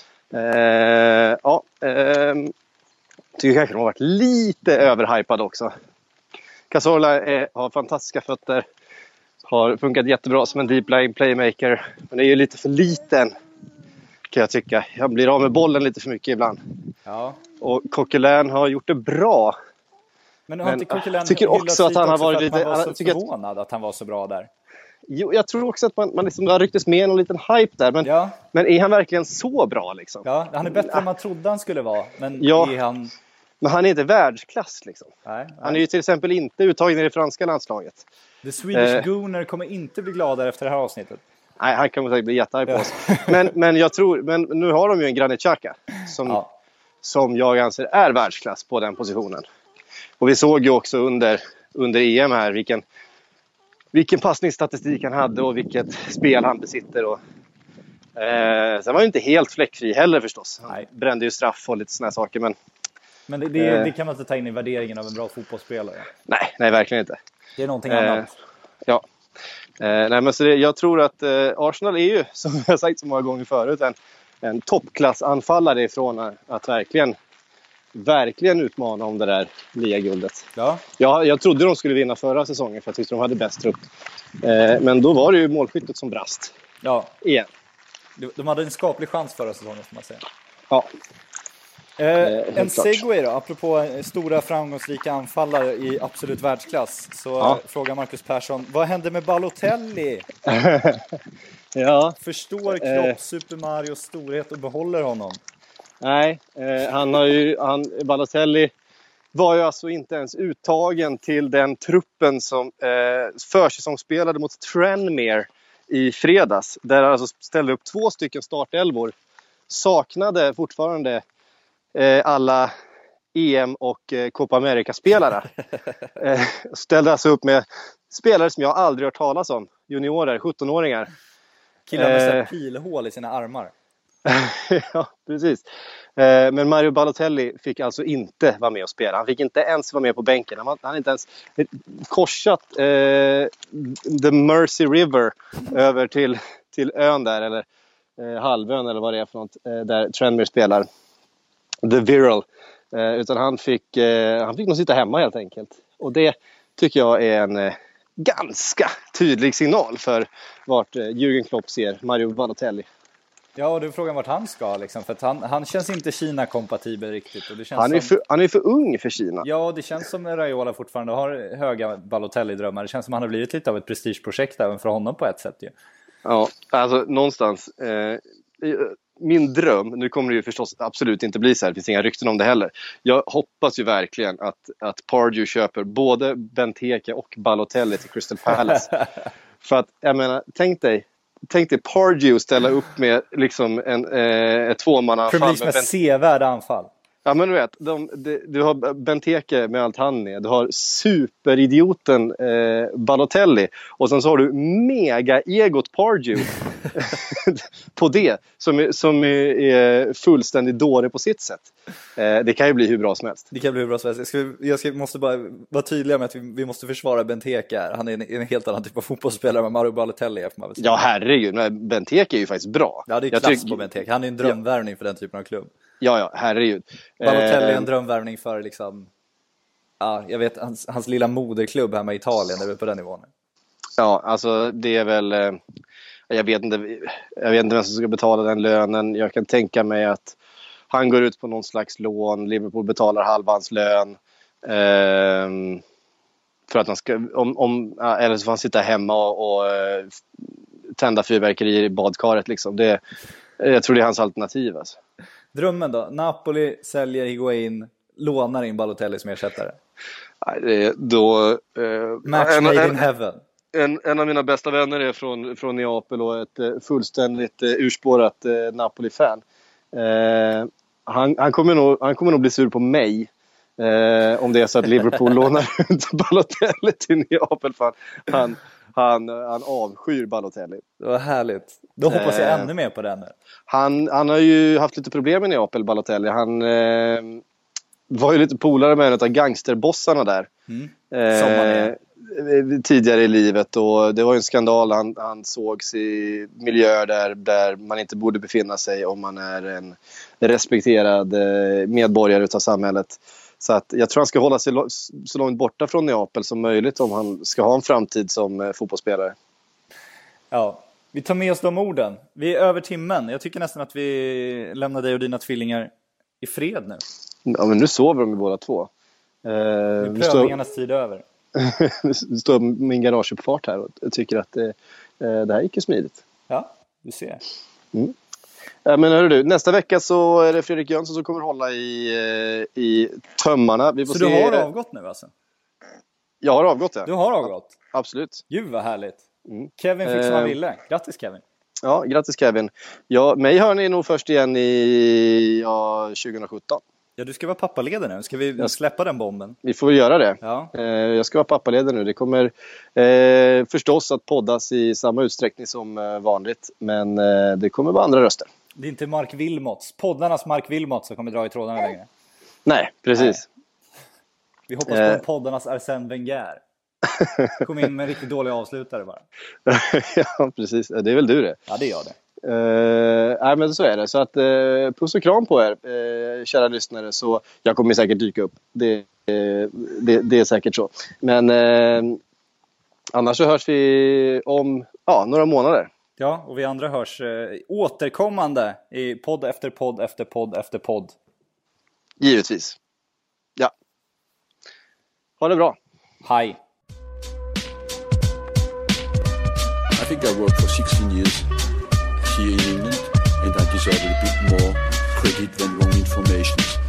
G: Tycker kanske de har varit lite överhypad också. Cazorla har fantastiska fötter. Har funkat jättebra som en deep line playmaker. Men är ju lite för liten, kan jag tycka. Han blir av med bollen lite för mycket ibland.
H: Ja.
G: Och Coquelin har gjort det bra.
H: Men har inte Coquelin
G: tycker också att han har varit lite...
H: Man var så förvånad att han var så bra där.
G: Jo, jag tror också att man liksom, det har rycktes med en liten hype där. Men är han verkligen så bra liksom?
H: Ja, han är bättre än man trodde han skulle vara. Men
G: Men han är inte världsklass liksom.
H: Nej.
G: Han är ju till exempel inte uttagen i det franska landslaget.
H: The Swedish Gooner kommer inte bli gladare efter det här avsnittet.
G: Nej, han kan säkert bli jättearg på oss. Men jag tror, men nu har de ju en Granit Xhaka som jag anser är världsklass på den positionen. Och vi såg ju också under EM här vilken passningsstatistik han hade och vilket spel han besitter. Och, sen var ju inte helt fläckfri heller förstås. Han brände ju straff och lite såna saker. Men
H: det kan man inte ta in i värderingen av en bra fotbollsspelare.
G: Nej, verkligen inte.
H: Det är någonting annat.
G: Ja. Nej, men så jag tror att Arsenal är ju, som jag har sagt så många gånger förut, en toppklassanfallare ifrån att verkligen utmana om det där ligaguldet.
H: Ja.
G: Jag trodde de skulle vinna förra säsongen för jag tyckte de hade bäst trupp. Men då var det ju målskyttet som brast.
H: Ja.
G: Igen.
H: De hade en skaplig chans förra säsongen, som man säger.
G: Ja.
H: En segway då, apropå stora framgångsrika anfallare i absolut världsklass. Så frågar Marcus Persson, vad hände med Balotelli?
G: Ja.
H: Förstår Klopp Super Marios storhet och behåller honom?
G: Nej, Balotelli var ju alltså inte ens uttagen till den truppen som försäsongsspelade mot Tranmere i fredags. Där han alltså ställde upp 2 stycken startelvor. Saknade fortfarande alla EM och Copa America-spelare. Ställde alltså upp med spelare som jag aldrig hört talas om. Juniorer, 17-åringar.
H: Killar med pilhål i sina armar.
G: Ja, precis. Men Mario Balotelli fick alltså inte vara med och spela. Han fick inte ens vara med på bänken. Han hade inte ens korsat the Mersey River över till ön där, eller halvön eller vad det är för något, där Tranmere spelar. The Viral. Utan han fick nog sitta hemma helt enkelt. Och det tycker jag är en ganska tydlig signal för vart Jürgen Klopp ser Mario Balotelli.
H: Ja, och du frågar vart han ska liksom, för att han känns inte Kina-kompatibel riktigt. Och det känns
G: han är för ung för Kina.
H: Ja, det känns som Raiola fortfarande har höga Balotelli-drömmar. Det känns som han har blivit lite av ett prestigeprojekt även för honom på ett sätt ju.
G: Ja, alltså någonstans min dröm, nu kommer det ju förstås absolut inte bli så här, det finns inga rykten om det heller. Jag hoppas ju verkligen att Pardew köper både Benteke och Balotelli till Crystal Palace. För att, jag menar, tänk dig Pardew ställa upp med liksom ett tvåmannaanfall.
H: Premier Leagues mest sevärda anfall.
G: Ja, men du vet, du har Benteke med allt han är. Du har superidioten Balotelli. Och sen så har du mega-egot Pardew på det. Som är fullständigt dålig på sitt sätt. Det kan ju bli hur bra som helst.
H: Det kan bli hur bra som helst. Jag måste bara vara tydliga med att vi måste försvara Benteke här. Han är en helt annan typ av fotbollsspelare med Mario Balotelli.
G: Ja, herregud. Men Benteke är ju faktiskt bra.
H: Ja, det är klass på Benteke. Han är en drömvärvning för den typen av klubb.
G: Ja, herregud.
H: Balotelli är en drömvärvning för liksom, ja, jag vet, hans lilla moderklubb här med Italien, är väl på den nivån.
G: Ja, alltså det är väl, jag vet inte vem som ska betala den lönen. Jag kan tänka mig att han går ut på någon slags lån, Liverpool betalar halva hans lön. För att han ska, eller så får han sitta hemma och tända fyrverkerier i badkaret liksom. Jag tror det är hans alternativ alltså.
H: Drömmen då? Napoli säljer Higuain, lånar in Balotelli som ersättare.
G: Match
H: made in heaven.
G: En av mina bästa vänner är från Neapel och ett fullständigt urspårat Napoli-fan. Han kommer nog bli sur på mig om det är så att Liverpool lånar ut Balotelli till Neapel. Han avskyr Balotelli.
H: Det var härligt. Då hoppas jag ännu mer på den.
G: Han har ju haft lite problem med Neapel, Balotelli. Han var ju lite polare med en av gangsterbossarna där. Tidigare i livet. Och det var ju en skandal. Han sågs i miljöer där man inte borde befinna sig om man är en respekterad medborgare utav samhället. Så att jag tror han ska hålla sig så långt borta från Neapel som möjligt om han ska ha en framtid som fotbollsspelare.
H: Ja, vi tar med oss de orden. Vi är över timmen. Jag tycker nästan att vi lämnar dig och dina tvillingar i fred nu.
G: Ja, men nu sover de båda två.
H: Prövningarnas tid över.
G: Nu står min garageuppfart här och jag tycker att det här gick ju smidigt.
H: Ja, du ser.
G: Mm. Men hörru du, nästa vecka så är det Fredrik Jönsson som kommer hålla i tömmarna. Vi får
H: så
G: se.
H: Du har avgått nu alltså?
G: Jag har avgått det.
H: Du har avgått?
G: Absolut.
H: Gud vad härligt. Kevin fick som han ville. Grattis Kevin.
G: Ja, grattis Kevin. Ja, mig hör ni nog först igen i 2017.
H: Ja, du ska vara pappaledig nu. Ska vi släppa den bomben?
G: Vi får göra det.
H: Ja.
G: Jag ska vara pappaledig nu. Det kommer förstås att poddas i samma utsträckning som vanligt. Men det kommer vara andra röster.
H: Det är inte Mark Wilmots, poddarnas Mark Wilmots som kommer dra i trådarna längre.
G: Nej, precis.
H: Nej. Vi hoppas på poddarnas Arsène Wenger. Kom in med en riktigt dålig avslutare bara.
G: Ja, precis. Det är väl du det.
H: Ja, det gör det.
G: Nej, men så är det. Så att puss och kram på er, kära lyssnare. Så jag kommer säkert dyka upp. Det är säkert så. Men annars så hörs vi om några månader.
H: Ja, och vi andra hörs återkommande i podd efter podd efter podd efter podd.
G: Givetvis. Ja. Ha det bra.
H: Hej.
D: I think I worked for 16 years here in England, and I deserve a bit more credit than wrong information.